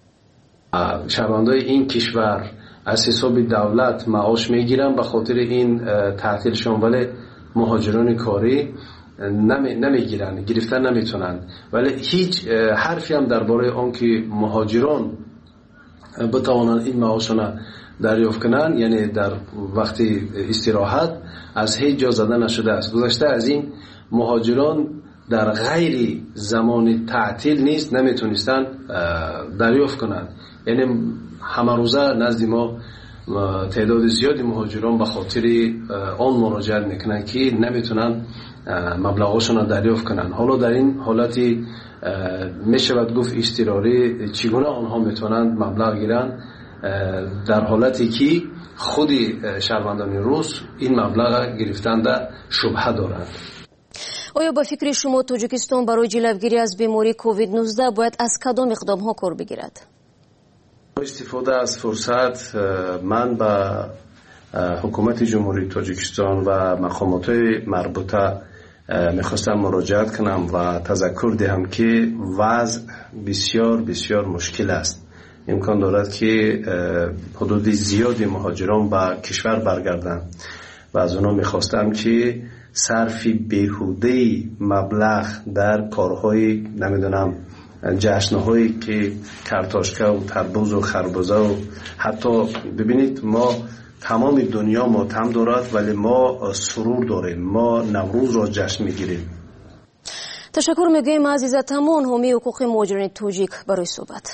شهروندان این کشور از حساب دولت معاش می گیرن به خاطر این تعطیلشان، ولی مهاجران کاری نمی نمیگیرن، گرفتن نمیتونن. ولی هیچ حرفی هم درباره آن که مهاجران بتوانند این معاشونه دریافت کنند، یعنی در وقتی استراحت، از هیچ جا زده نشده است. گذشته از این مهاجران در غیر زمان تعطیل نیست نمیتونستن دریافت کنند. یعنی همه روزه نزد ما تعداد زیادی مهاجران به خاطر آن مراجعت میکنن که نمیتونن مبلغاشون دریافت کنن. حالا در این حالتی میشود گفت اضطراری چگونه آنها میتونن مبلغ گیرن، در حالتی که خود شهروندان روس این مبلغ گرفتن در شبهه دارند. آیا با فکر شما تاجیکستان برای جلوگیری از بیماری کووید نوزده باید از کدام اقدام ها کار بگیرد؟ استفاده از فرصت من به حکومت جمهوری تاجیکستان و مقامات مربوطه میخواستم مراجعت کنم و تذکر دهم که وضع بسیار بسیار مشکل است. امکان دارد که حدود زیادی مهاجران به کشور برگردند و از اونا میخواستم که صرف بیهوده مبلغ در کارهای نمیدونم جشنهایی که کارتاشکه و تربوز و خربوزه و حتی ببینید ما تمام دنیا ماتم دارد ولی ما سرور داریم، ما نوروز را جشن میگیریم. تشکر میگویم از عزت امان حامی حقوق مهاجران توجیک برای صحبت.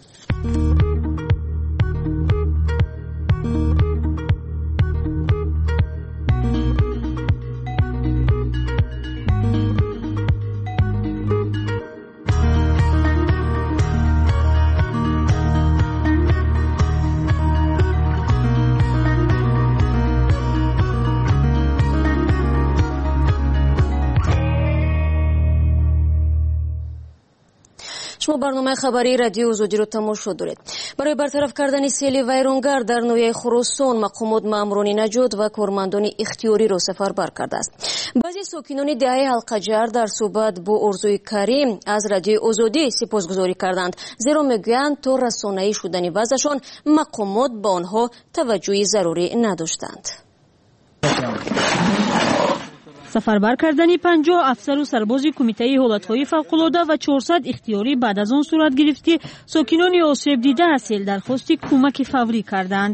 شما برنامه خبری رادیو آزادی رو تماشا دارید. برای برطرف کردن سیل ویرانگر در نویه خراسان مقامات ماموران نجات و کارمندان اختیاری را سفربر کرده است. بعضی ساکنان دهه حلقه‌جر در صحبت با ارزوی کریم از رادیو آزادی سپاسگزاری کردند، زیرا میگویند تا رسانه‌ای شدن وضعشان مقامات با آنها توجهی ضروری نداشتند. сафарбар кардани панҷоҳ афсару сарбози кумитаи ҳолатҳои фавқулода ва чорсад ихтиёрӣ баъд аз он сурат гирифт, ки сокинони осебдида аз сел дархости кӯмаки фаврӣ карданд.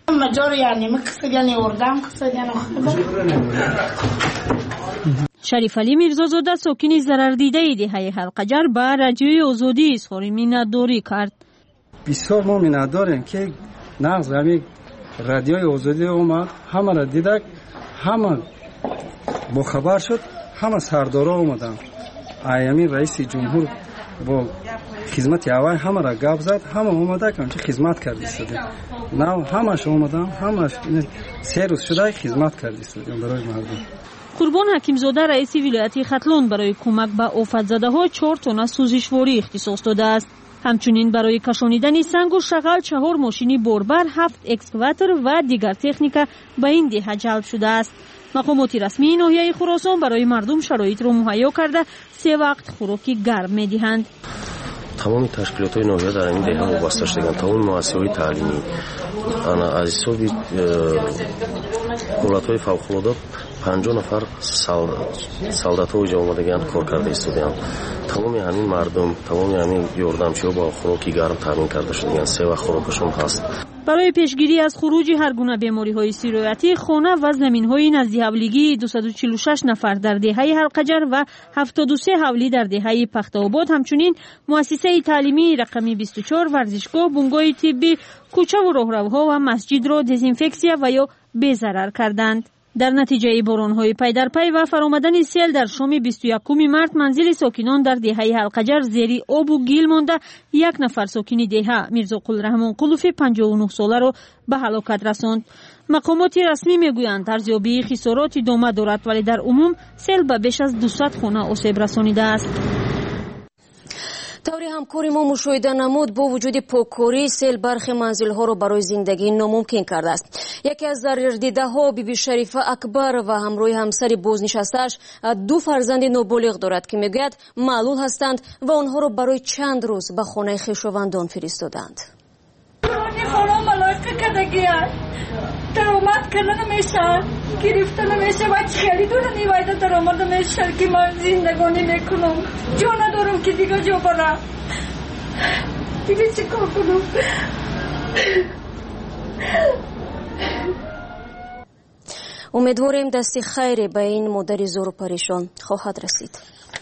шарифалӣ мирзозода, сокини зарардидаи деҳаи Ҳалқаҷар, ба радиои Озодӣ изҳори миннатдорӣ кард. бисёр мо миннатдорем ки нағз ҳамин радиои Озодӣ омад, ҳамаро дидак, ҳама бохабар шуд, ҳама сардора омаданд. Аями раиси ҷумҳур бо хизмати аввал ҳамаро гап зад, ҳама омадак ҳамчи хизмат кардистадем. Нав ҳамаш омадам, ҳамаш се рӯз шуда хизмат кардистадем барои мардум. Қурбон Ҳакимзода, раиси вилояти Хатлон, барои кӯмак ба офатзадаҳо чор тонна сӯзишворӣ ихтисос додааст. ҳамчунин барои кашонидани сангу шағал чаҳор мошини борбар, ҳафт экскаватор ва дигар техника ба ин деҳа ҷалб шудааст. мақомоти расмии ноҳияи Хуросон барои мардум шароитро муҳайё карда се вақт хӯроки гарм медиҳанд. тамоми ташкилотҳои ноҳия дар ин деҳа вобаста шудаганд, тамоми муассисаҳои таълимӣ ана аз ҳисоби ҳолатҳои фавқулода панҷоҳ нафар солдатҳо иҷо омадагианд, кор карда истодаанд. тамоми ҳамин мардум, тамоми ҳамин ёрдамчиҳо ба хӯроки гарм таъмин карда шудаганд. се вақт хӯрокашон ҳаст. барои пешгирӣ аз хуруҷи ҳар гуна бемориҳои сироятӣ, хона ва заминҳои назди дусад و чилу шаш нафар дар деҳаи Ҳалқаҷар ва ҳафтоду се ҳавлӣ дар деҳаи Пахтаобод, ҳамчунин муассисаи таълимии рақами бисту чор, варзишгоҳ, бунгоҳи тиббӣ, кӯчаву роҳравҳо ва масҷидро дезинфексия ва ё безарар карданд. дар натиҷаи боронҳои пайдарпай ва фаромадани сел дар шоми бисту якуми март манзили сокинон дар деҳаи Ҳалқаҷар зери обу гил монда, як нафар сокини деҳа Мирзоқулраҳмон Қулуфи панҷоҳу нӯҳ соларо ба ҳалокат расонд. мақомоти расмӣ мегӯянд арзёбии хисорот идома дорад, вале дар умум сел ба беш аз дусад хона осеб расонидааст. таври ҳамкори мо мушоҳида намуд, бо вуҷуди покорӣ сел бархи манзилҳоро барои зиндагӣ номумкин кардааст. яке аз зарардидаҳо биби Шарифа Акбар ва ҳамроҳи ҳамсари бознишастааш ду фарзанди ноболиғ дорад, ки мегӯяд маълул ҳастанд ва онҳоро барои чанд рӯз ба хонаи хешовандон фиристоданд. даромад карда намешавад, гирифта намешавад, халидона невайда даромад намешавад, ки ман зиндагонӣ мекунам. ҷо надорам, ки дигар ҷо барам. дига чӣ кор кунам? умедворем дасти хайре ба ин модари зору парешон хоҳад расид.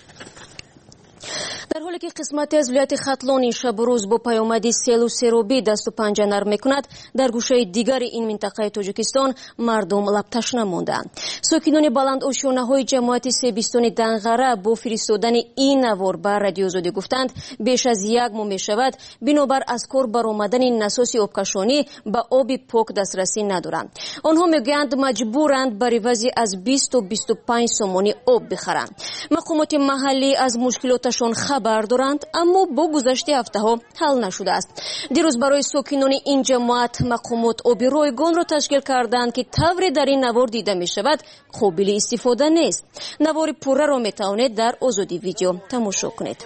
дар ҳоле ки қисмате аз вилояти Хатлон ин шабу рӯз бо паёмади селу серобӣ дасту панҷа нарм мекунад, дар гӯшаи дигари ин минтақаи Тоҷикистон мардум лабташна мондаанд. сокинони баландошёнаҳои ҷамоати себистони Данғара бо фиристодани ин навор ба радиозодӣ гуфтанд, беш аз як моҳ мешавад бинобар аз кор баромадани насоси обкашонӣ ба оби пок дастрасӣ надоранд. онҳо мегӯянд маҷбуранд ба ривази аз бист то бисту панҷ сомонӣ об бихаранд. мақомоти маҳаллӣ аз мушкилоташон хабар доранд, аммо бо гузашти ҳафтаҳо ҳал нашудааст. дирӯз барои сокинони ин ҷамоат мақомот оби ройгонро ташкил карданд, ки тавре дар ин навор дида мешавад қобили истифода нест. навори пурраро метавонед дар Озодӣ видео тамошо кунед.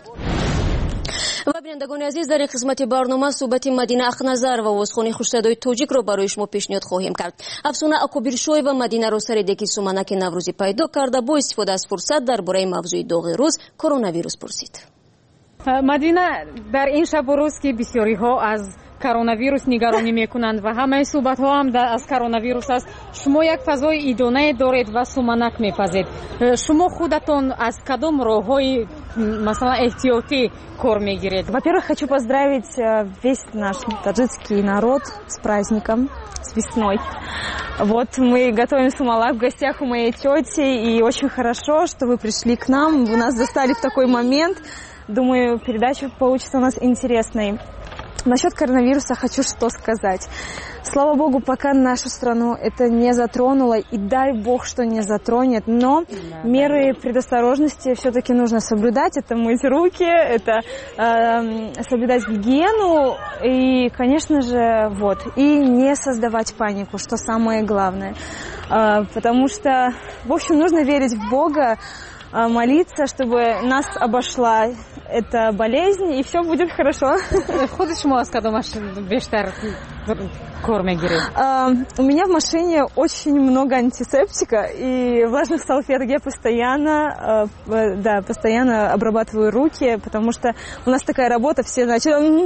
ва бинандагони азиз, дар ин қисмати барнома суҳбати Мадина Ахназар ва овозхони хушсадои тоҷикро барои шумо пешниҳод хоҳем кард. Афсона Акобиршоева Мадинаро сари деки суманаки Наврӯзӣ пайдо карда, бо истифода аз фурсат дар бораи мавзӯи доғи рӯз коронавирус пурсид. Мадина, дар ин шабу рӯз ки бисёриҳо аз коронавирус нигаронӣ мекунанд ва ҳамаи суҳбатҳо ҳам аз коронавирус аст, шумо як фазои идонае доред ва суманак мепазед. шумо худатон аз кадом роҳҳои масалан эҳтиётӣ кор мегиред? Во-первых, хочу поздравить весь наш таджикский народ с праздником, с весной. Вот мы готовим сумалак в гостях у моей тети, и очень хорошо, что вы пришли к нам, вы нас застали в такой момент. Думаю, передача получится у нас интересной. Насчет коронавируса хочу что сказать. Слава Богу, пока нашу страну это не затронуло, и дай Бог, что не затронет, но меры предосторожности все-таки нужно соблюдать. Это мыть руки, это э, соблюдать гигиену и, конечно же, вот, и не создавать панику, что самое главное. Э, потому что, в общем, нужно верить в Бога, молиться, чтобы нас обошла эта болезнь, и все будет хорошо. خود شما از کدامش بیشتر кор мегиред? У меня в машине очень много антисептика и влажных салфеток. Я постоянно, да, постоянно обрабатываю руки, потому что у нас такая работа, все значит, салам,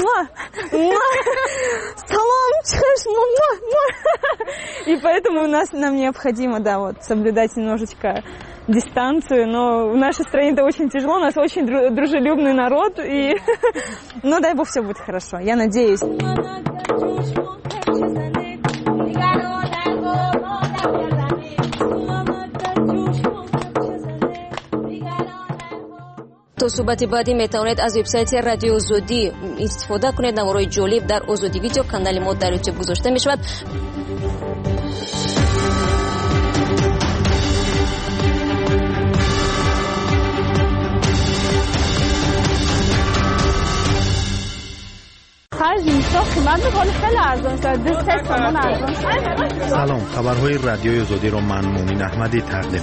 и поэтому у нас нам необходимо, да, вот соблюдать немножечко дистанцию, но в нашей стране это очень тяжело, у нас очень дружелюбный народ, и, ну, дай бог, все будет хорошо, я надеюсь. تو صحبت بعدی میتوانید از وبسایت رادیو آزادی استفاده کنید. نمورای جالب در آزادی ویدیو کانال ما در یوتیوب گذاشته می شود. سلام، خبرهای رادیوی آزادی رو من مومن احمدی تقدیم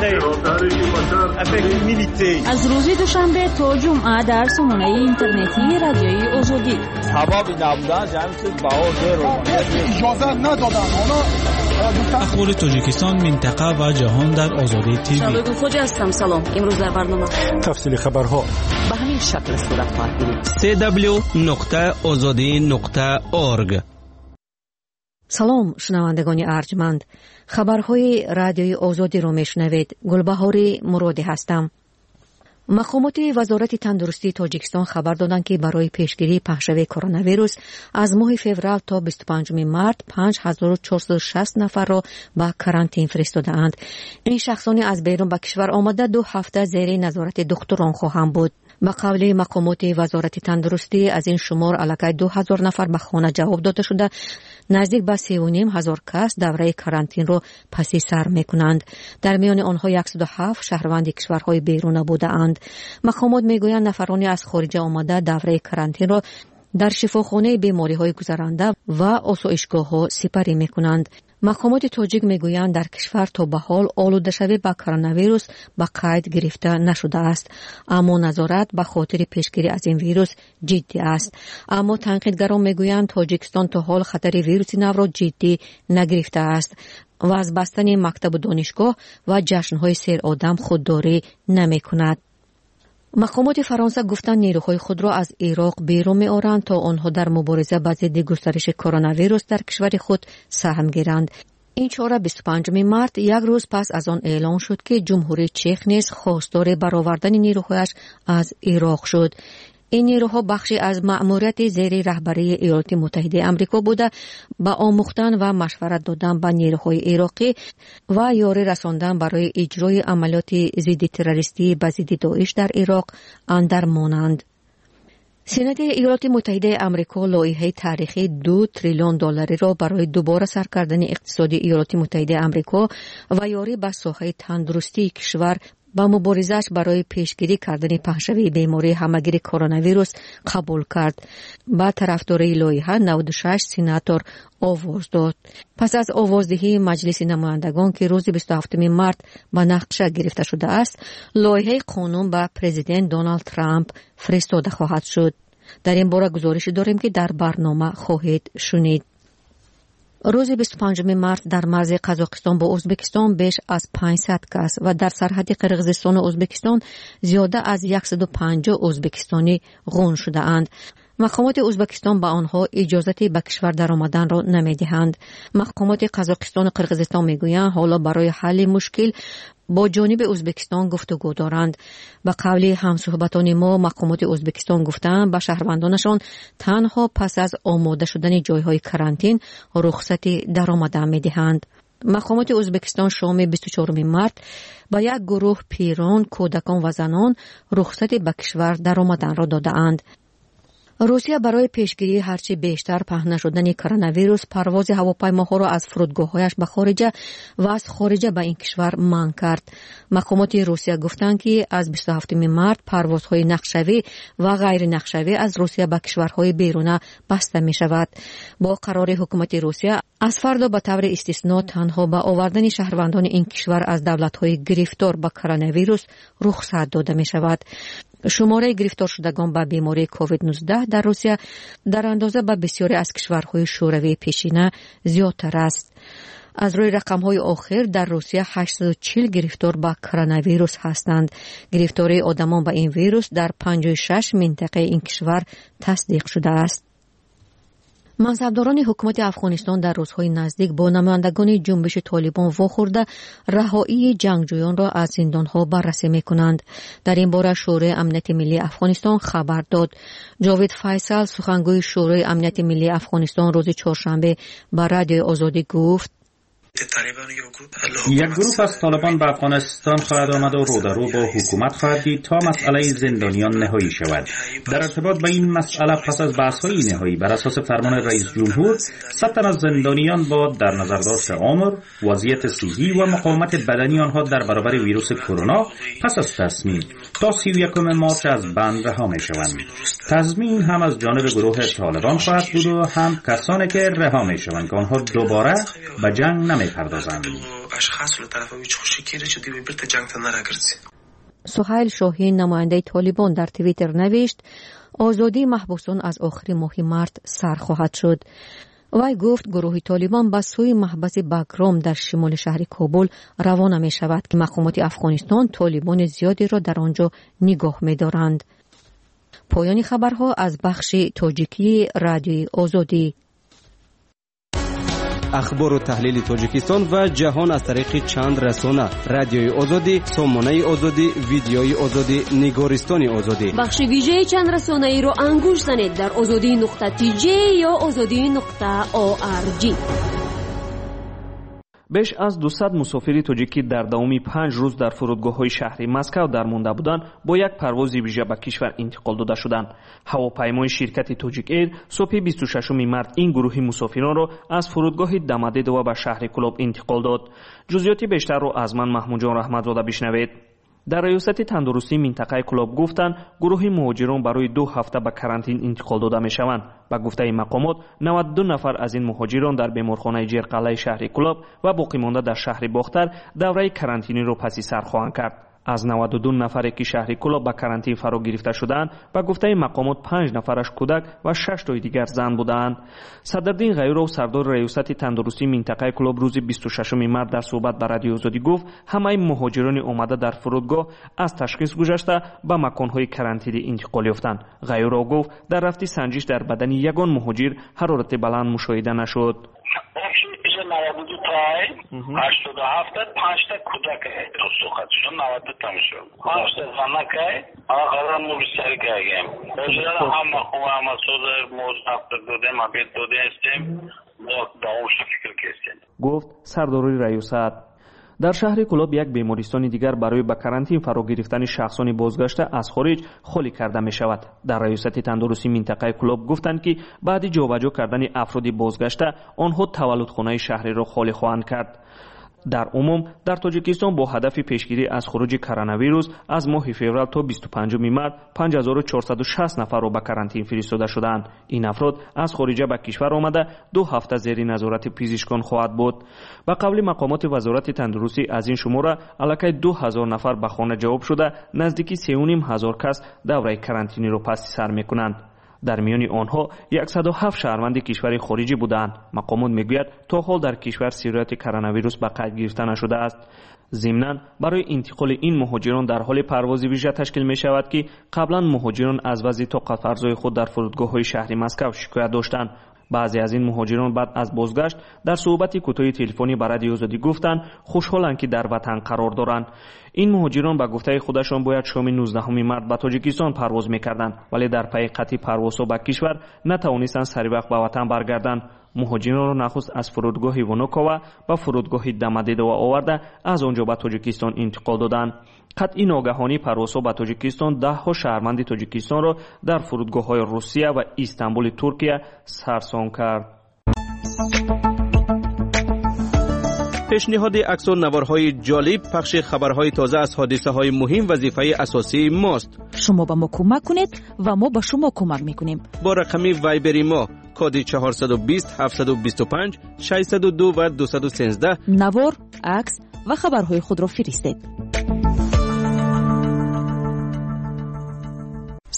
می‌کنم. از روز دوشنبه تا جمعه در سامانه اینترنتی رادیوی آزادی. سبب نبودن جمع چیز بهار رو اجازه ندادن. اخبار تاجیکستان، منطقه و جهان در آزادی تیوی. شالوی خوجا هستم. سلام. امروز در برنامه تفصیل خبرها به همین شکل صورت خواهد گرفت. سی دبلیو نقطه آزادی نقطه اورگ. سلام شنوندگان ارجمند، خبرهای رادیوی آزادی رو میشنوید. گلبهاری مرادی هستم. مقامات وزارت تندرستی تاجیکستان خبر دادند که برای پیشگیری پخشش کرونا ویروس از ماه فوریه تا بیست و پنجم مارس پنج هزار و چهارصد و شصت نفر را به کارانتین فرستادند. این شخصانی از بیرون به کشور آمده دو هفته زیر نظارت دکتران خواهند بود. به قول مقامات وزارت تندرستی از این شمار علاقه دو هزار نفر به خانه جواب داده شده، نزدیک به سی و نیم هزار کس دوره کارانتین را پسی سر می کنند. در میان آنها صد و هفت شهروند کشورهای بیرون بوده اند. مقامات می گویند نفرانی از خارج آمده دوره کارانتین را در شفاخانه بیماری های گذرانده و آسایشگاه ها سپری می کنند. مقامات تاجیک میگویند در کشور تا به حال آلوده شوی به کرونا ویروس به قید گرفته نشده است، اما نظارت به خاطر پیشگیری از این ویروس جدی است. اما تنقیدگران میگویند تاجیکستان تا حال خطر ویروس نو را جدی نگرفته است و از بستن مکتب و دانشگاه و جشن‌های سیر آدم خودداری نمی‌کند. مقامات فرانسه گفتند نیروهای خود را از عراق بیرون می‌آورند تا آنها در مبارزه با ضد گسترش کرونا ویروس در کشور خود سهم گیرند. این چهار بیست و پنجم مارس یک روز پس از آن اعلام شد که جمهوری چک نیز خواستار برآوردن نیروهایش از عراق شد. این نیروها بخشی از مأموریت زیر رهبری ایالات متحده آمریکا بوده با آموختن و مشورت دادن به نیروهای عراقی و یاری رساندن برای اجرای عملیات ضد تروریستی به ضد داعش در عراق اندر مانند. سنت ایالات متحده آمریکا لایحه تاریخی دو تریلیون دلاری را برای دوباره سر کردن اقتصاد ایالات متحده آمریکا و یاری به ساحه تندرستی کشور با مبارزش برای پیشگیری کردن پخشش بیماری همگیر کرونا ویروس قبول کرد. با طرفداری لایحه نود و شش سناتور آواز داد. پس از آوازدهی مجلس نمایندگان که روز بیست و هفتم مارس به نقشه گرفته شده است، لایحه قانون به پرزیدنت دونالد ترامپ فرستاده خواهد شد. در این باره گزارش داریم که در برنامه خواهید شنید. روز بیست و پنجم مارس در مرز قزاقستان با ازبکستان بیش از پانصد کس و در سرحد قرقیزستان و ازبکستان زیاده از صد و پنجاه ازبکستانی غون شده اند. مقامات ازبکستان با آنها اجازت به کشور درآمدن را نمیدهند. مقامات قزاقستان و قرقیزستان میگویند حالا برای حل مشکل با جانب ازبکستان گفتگو دارند. به قول همصحبتان ما، مقامات ازبکستان گفتند به شهروندانشان تنها پس از آماده شدن جایهای کارانتین رخصت درآمدن میدهند. مقامات ازبکستان شام بیست و چهارم مارس با یک گروه پیران، کودکان و زنان رخصت به کشور درآمدن را داده‌اند. روسیه برای پیشگیری هرچی بیشتر پهن شدن کرونا ویروس پرواز هواپیماها را از فرودگاه‌هایش به خارج و از خارج به این کشور منع کرد. مقامات روسیه گفتند که از بیست و هفتم مارس پروازهای نقشه‌ای و غیر نقشه‌ای از روسیه به کشورهای بیرون بسته می شود. با قرار حکومت روسیه از فردا به طور استثنا تنها به آوردن شهروندان این کشور از دولت‌های گرفتار به کرونا ویروس رخصت داده می شود. شماره گرفتار شدگان به بیماری کووید نوزده در روسیه در اندازه به بسیاری از کشورهای شوروی پیشینه زیادتر است. از روی رقم‌های آخر در روسیه هشتصد و چهل گرفتار به کرونا ویروس هستند. گرفتاری آدمان به این ویروس در پنجاه و شش منطقه این کشور تصدیق شده است. منصبداران حکومت افغانستان در روزهای نزدیک با نمایندگان جنبش طالبان واخورده رهایی جنگجویان را از زندانها بررسی می‌کنند. در این باره شورای امنیت ملی افغانستان خبر داد. جاوید فیصل سخنگوی شورای امنیت ملی افغانستان روز چهارشنبه به رادیوی آزادی گفت: یک گروه از طالبان به افغانستان خواهد آمد و رو در رو با حکومت خواهد دید تا مسئله زندانیان نهایی شود. در ارتباط با این مسئله پس از بحث‌های نهایی بر اساس فرمان رئیس جمهور صد تن از زندانیان با در نظر داشت عمر، وضعیت صحی و مقاومت بدنی آنها در برابر ویروس کرونا پس از تصمیم تا سی و یکم مارچ از بند رها می‌شوند. تضمین هم از جانب گروه طالبان خواهد بود و هم کسانی که رها می‌شوند که آنها دوباره به جنگ نمی‌پردازند. سهیل شاهین نماینده طالبان در توییتر نوشت: آزادی محبوسان از آخر ماه مارس سر خواهد شد. وی گفت گروه طالبان به سوی محبس باگرام در شمال شهر کابل روانه می شود که مقامات افغانستان طالبان زیادی را در آنجا نگاه می دارند. پایان خبرها از بخش تاجیکی رادیوی آزادی. اخبار و تحلیل تاجیکستان و جهان از طریق چند رسانه: رادیوی آزادی، سامانه آزادی، ویدیوی آزادی، نگارستان آزادی. بخش ویژه چند رسانه ای رو انگوش زنید در آزادی نقطه تی جی یا آزادی نقطه او آر جی. بیش از دویست مسافری تاجیکی در داومی پنج روز در فرودگاه‌های شهری مسکو درمانده بودند با یک پرواز ویژه به کشور انتقال داده شدند. هواپیمای شرکت تاجیک ایر صبح بیست و ششم مارس این گروه مسافران را از فرودگاه دمدیدو به شهر کلوب انتقال داد. جزئیات بیشتر را از من محمود جان رحمتزاده بشنوید. در ریاست تندرستی منطقه کلوب گفتند گروه مهاجران برای دو هفته به کرانتین انتقال داده می شوند. با گفته مقامات نود و دو نفر از این مهاجران در بیمارخانه جرقله شهر کلوب و باقی مانده در شهر باختر دوره کرانتینی را پس سر خواهند کرد. از نود و دو نفری که شهر کلوب به کرانتین فرا گرفته شدند با گفته مقامات پنج نفرش کودک و شش تای دیگر زن بودند. صدرالدین غیورov سردار ریاست تندرستی منطقه کلوب روز بیست و ششم مارس در صحبت با رادیو آزادی گفت همه مهاجران آمده در فرودگاه از تشخیص گذشته به مکان‌های کرانتینی انتقال یافتند. غیورov گفت در رفتی سنجش در بدن یگان مهاجر حرارت بلند مشاهده نشد. نود و دو تای هشتاد و هفت پنج تا کودک رسوخاتشون نود و دو تا میشه پنج تا زنکای آقا ما بیشتر کردیم بجرد هم خوب هم صدر موز هفتاد دوده ما بیت دوده استیم با داوش فکر کردیم، گفت سرداری ریاست. در شهر کلوب یک بیمارستان دیگر برای به کرانتین فرا گرفتن شخصان بازگشته از خارج خالی کرده می شود. در ریاست تندرستی منطقه کلوب گفتند که بعد جابجا کردن افراد بازگشته آنها تولدخانه شهری را خالی خواهند کرد. در عموم در تاجیکستان با هدف پیشگیری از خروج کرونا ویروس از ماه فوریه تا بیست و پنجم مارس پنج هزار و چهارصد و شصت نفر را به کرانتین فرستاده شدند. این افراد از خارج به کشور آمده دو هفته زیر نظارت پزشکان خواهد بود. به قول مقامات وزارت تندرستی از این شماره الکی دو هزار نفر به خانه جواب شده نزدیکی سه و نیم هزار کس دوره کرانتینی را پس سر میکنند. در میان آنها صد و هفت شهروند کشور خارجی بودند. مقامات میگوید تا حال در کشور سیرت کرونا ویروس به قید گرفته نشده است. ضمناً برای انتقال این مهاجران در حال پرواز ویژه تشکیل می شود که قبلا مهاجران از وضع طاقت فرسای خود در فرودگاه‌های شهر مسکو شکایت داشتند. بعضی از این مهاجران بعد از بازگشت در صحبتی کوتاه تلفنی با رادیو آزادی گفتند خوشحالند که در وطن قرار دارند. این مهاجران با گفته خودشان باید شام نوزدهم مارس به تاجیکستان پرواز می‌کردند ولی در پی قطع پروازها به کشور نتوانستند سری وقت به وطن برگردند. مهاجران را نخست از فرودگاه ونوکاوا و فرودگاه دمدیدو آورده از آنجا به تاجیکستان انتقال دادند. قطعی ناگهانی پروازها به تاجیکستان ده ها شهروند تاجیکستان را در فرودگاه‌های روسیه و استانبول ترکیه سرسام کرد. پیشنهاد عکس و نوارهای جالب، پخش خبرهای تازه از حادثه‌های مهم وظیفه اساسی ماست. شما به ما کمک کنید و ما به شما کمک میکنیم. با رقم وایبری ما کد چهارصد و بیست هفتصد و بیست و پنج ششصد و دو و دویست و سیزده نوار، عکس و خبرهای خود را فرستید.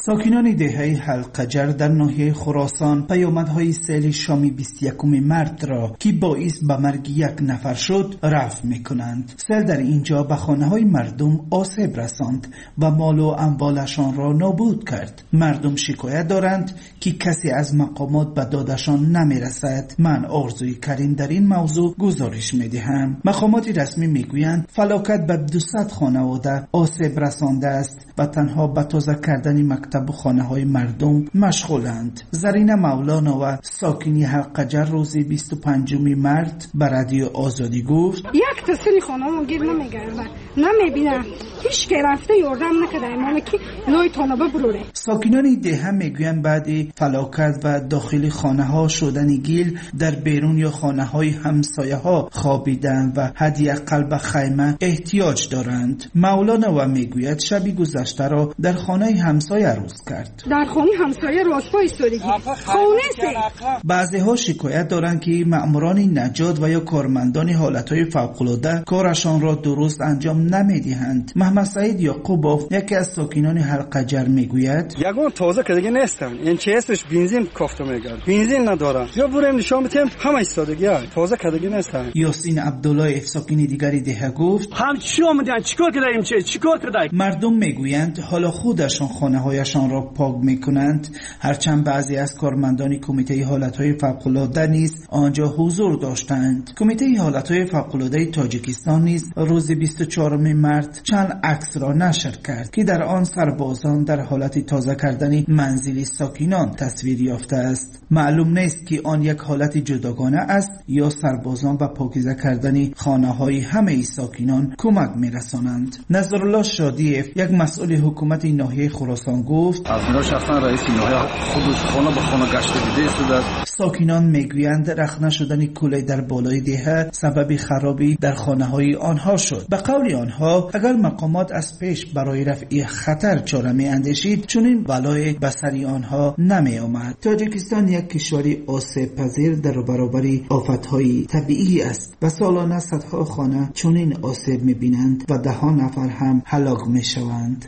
ساکنان دهه حلقجر در ناحیه خراسان پیامدهای سیل شامی بیست و یکم مارس را که باعث به مرگ یک نفر شد رفع میکنند. سیل در اینجا به خانه های مردم آسیب رساند و مال و اموالشان را نابود کرد. مردم شکایت دارند که کسی از مقامات به دادشان نمیرسد. من آرزوی کریم در این موضوع گزارش میدهم. مقامات رسمی میگویند فلاکت به دویست خانواده آسیب رسانده است و تنها به تازه کردن مکتب و خانه های مردم مشغولند. زرینه مولانا و ساکنی حلقجر روز بیست و پنجم مارس به رادیو آزادی گفت یک تسلی خانه ما گیر نمیگرده، نمیبینه، هیچ که رفته یاردم نکده، مالا که لای طالبه بروره. ساکنان دهه میگویند بعد فلاکت و داخل خانه ها شدن گیل در بیرون یا خانه های همسایه ها خوابیدند و حداقل به خیمه احتیاج دارند. مولانا و میگوید شبی گذشته را در خانه همسایه روز کرد. در خانه همسایه راستای ایستادگی خانه است. بعضی ها شکایت دارند که مأموران نجات و یا کارمندان حالتهای فوق‌العاده کارشان را درست انجام نمیدهند. محمد سعید یعقوبوف یکی از ساکنان حلقجر میگوید یگان تازه که دیگه نیستن، این چه اسمش بنزین کافت میگن، بنزین ندارن، یا بریم نشان بدیم همه ایستادگی تازه که دیگه نیستن. یاسین عبدالله ساکن دیگری ده گفت هم چیو میدن چیکار کردیم چه چیکار کردیم. مردم میگویند حالا خودشان خانه هایشان را پاک میکنند، هرچند بعضی از کارمندان کمیته حالتهای فوق‌العاده نیز آنجا حضور داشتند. کمیته حالتهای فوق‌العاده تاجیکستان نیز روز بیست و چهارم مارس چند عکس را نشر کرد که در آن سربازان در حالت تازه کردن منزل ساکنان تصویر یافته است. معلوم نیست که آن یک حالت جداگانه است یا سربازان به پاکیزه کردن خانه های همه ساکنان کمک میرسانند. نظرالله شادیف یک مسئول حکومت ناحیه خراسان گفت از میرا شخصا رئیس ناحیه خودش خانه به خانه گشت دیده شده. ساکنان میگویند رخنه شدن کوله در بالای دهه سبب خرابی در خانه های آنها شد. به قول آنها اگر مقامات از پیش برای رفع خطر چاره می اندیشید چنین بلای به سر آنها نمی آمد. تاجیکستان یک کشور آسیب پذیر در برابر آفت‌های طبیعی است و سالانه صدها خانه چنین آسیب می بینند و ده ها نفر هم هلاک می شوند.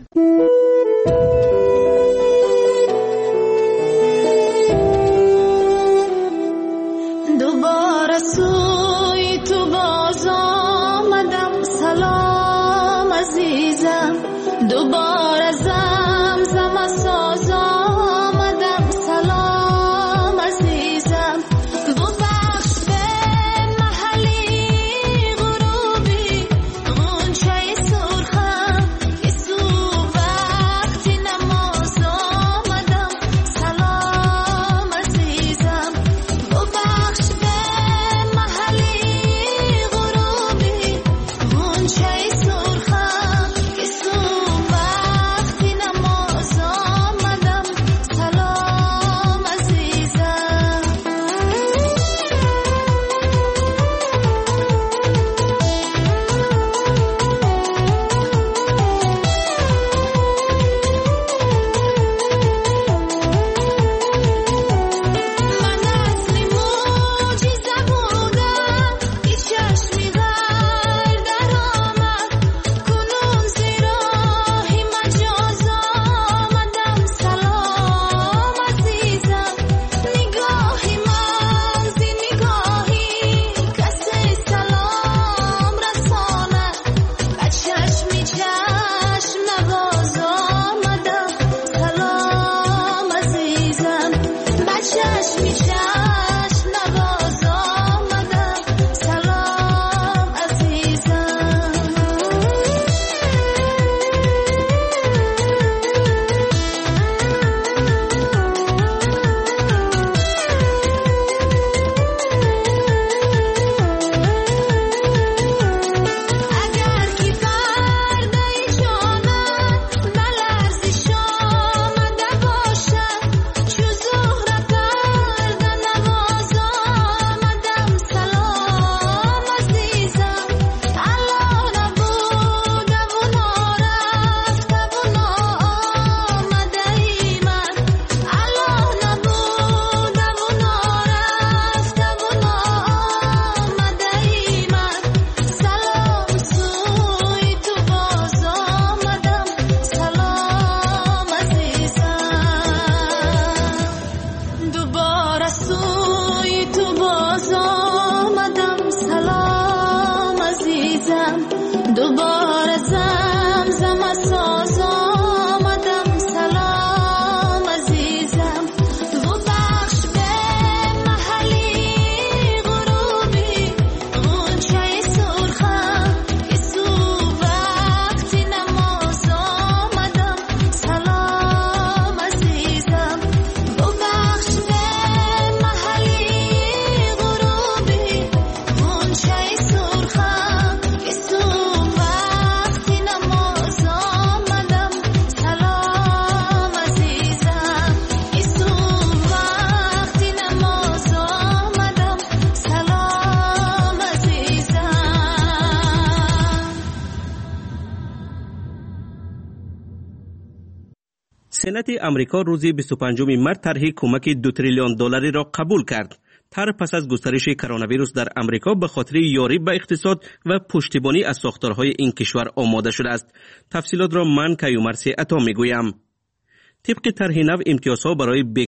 دوباره سوی تو باز آمدم، سلام عزیزم. دوباره زمزم ساز آمدم، سلام عزیزم. ببخش به محلی غروبی غنچه سرخم که سو وقتی سنت امریکا روز بیست و پنجم مارس طرح کمک دو تریلیون دلاری را قبول کرد. طرح پس از گسترش کرونا ویروس در امریکا به خاطر یاری به اقتصاد و پشتیبانی از ساختارهای این کشور آماده شده است. تفصیلات را من کیومرثی عطا میگویم. طبق طرح نو امتیازها برای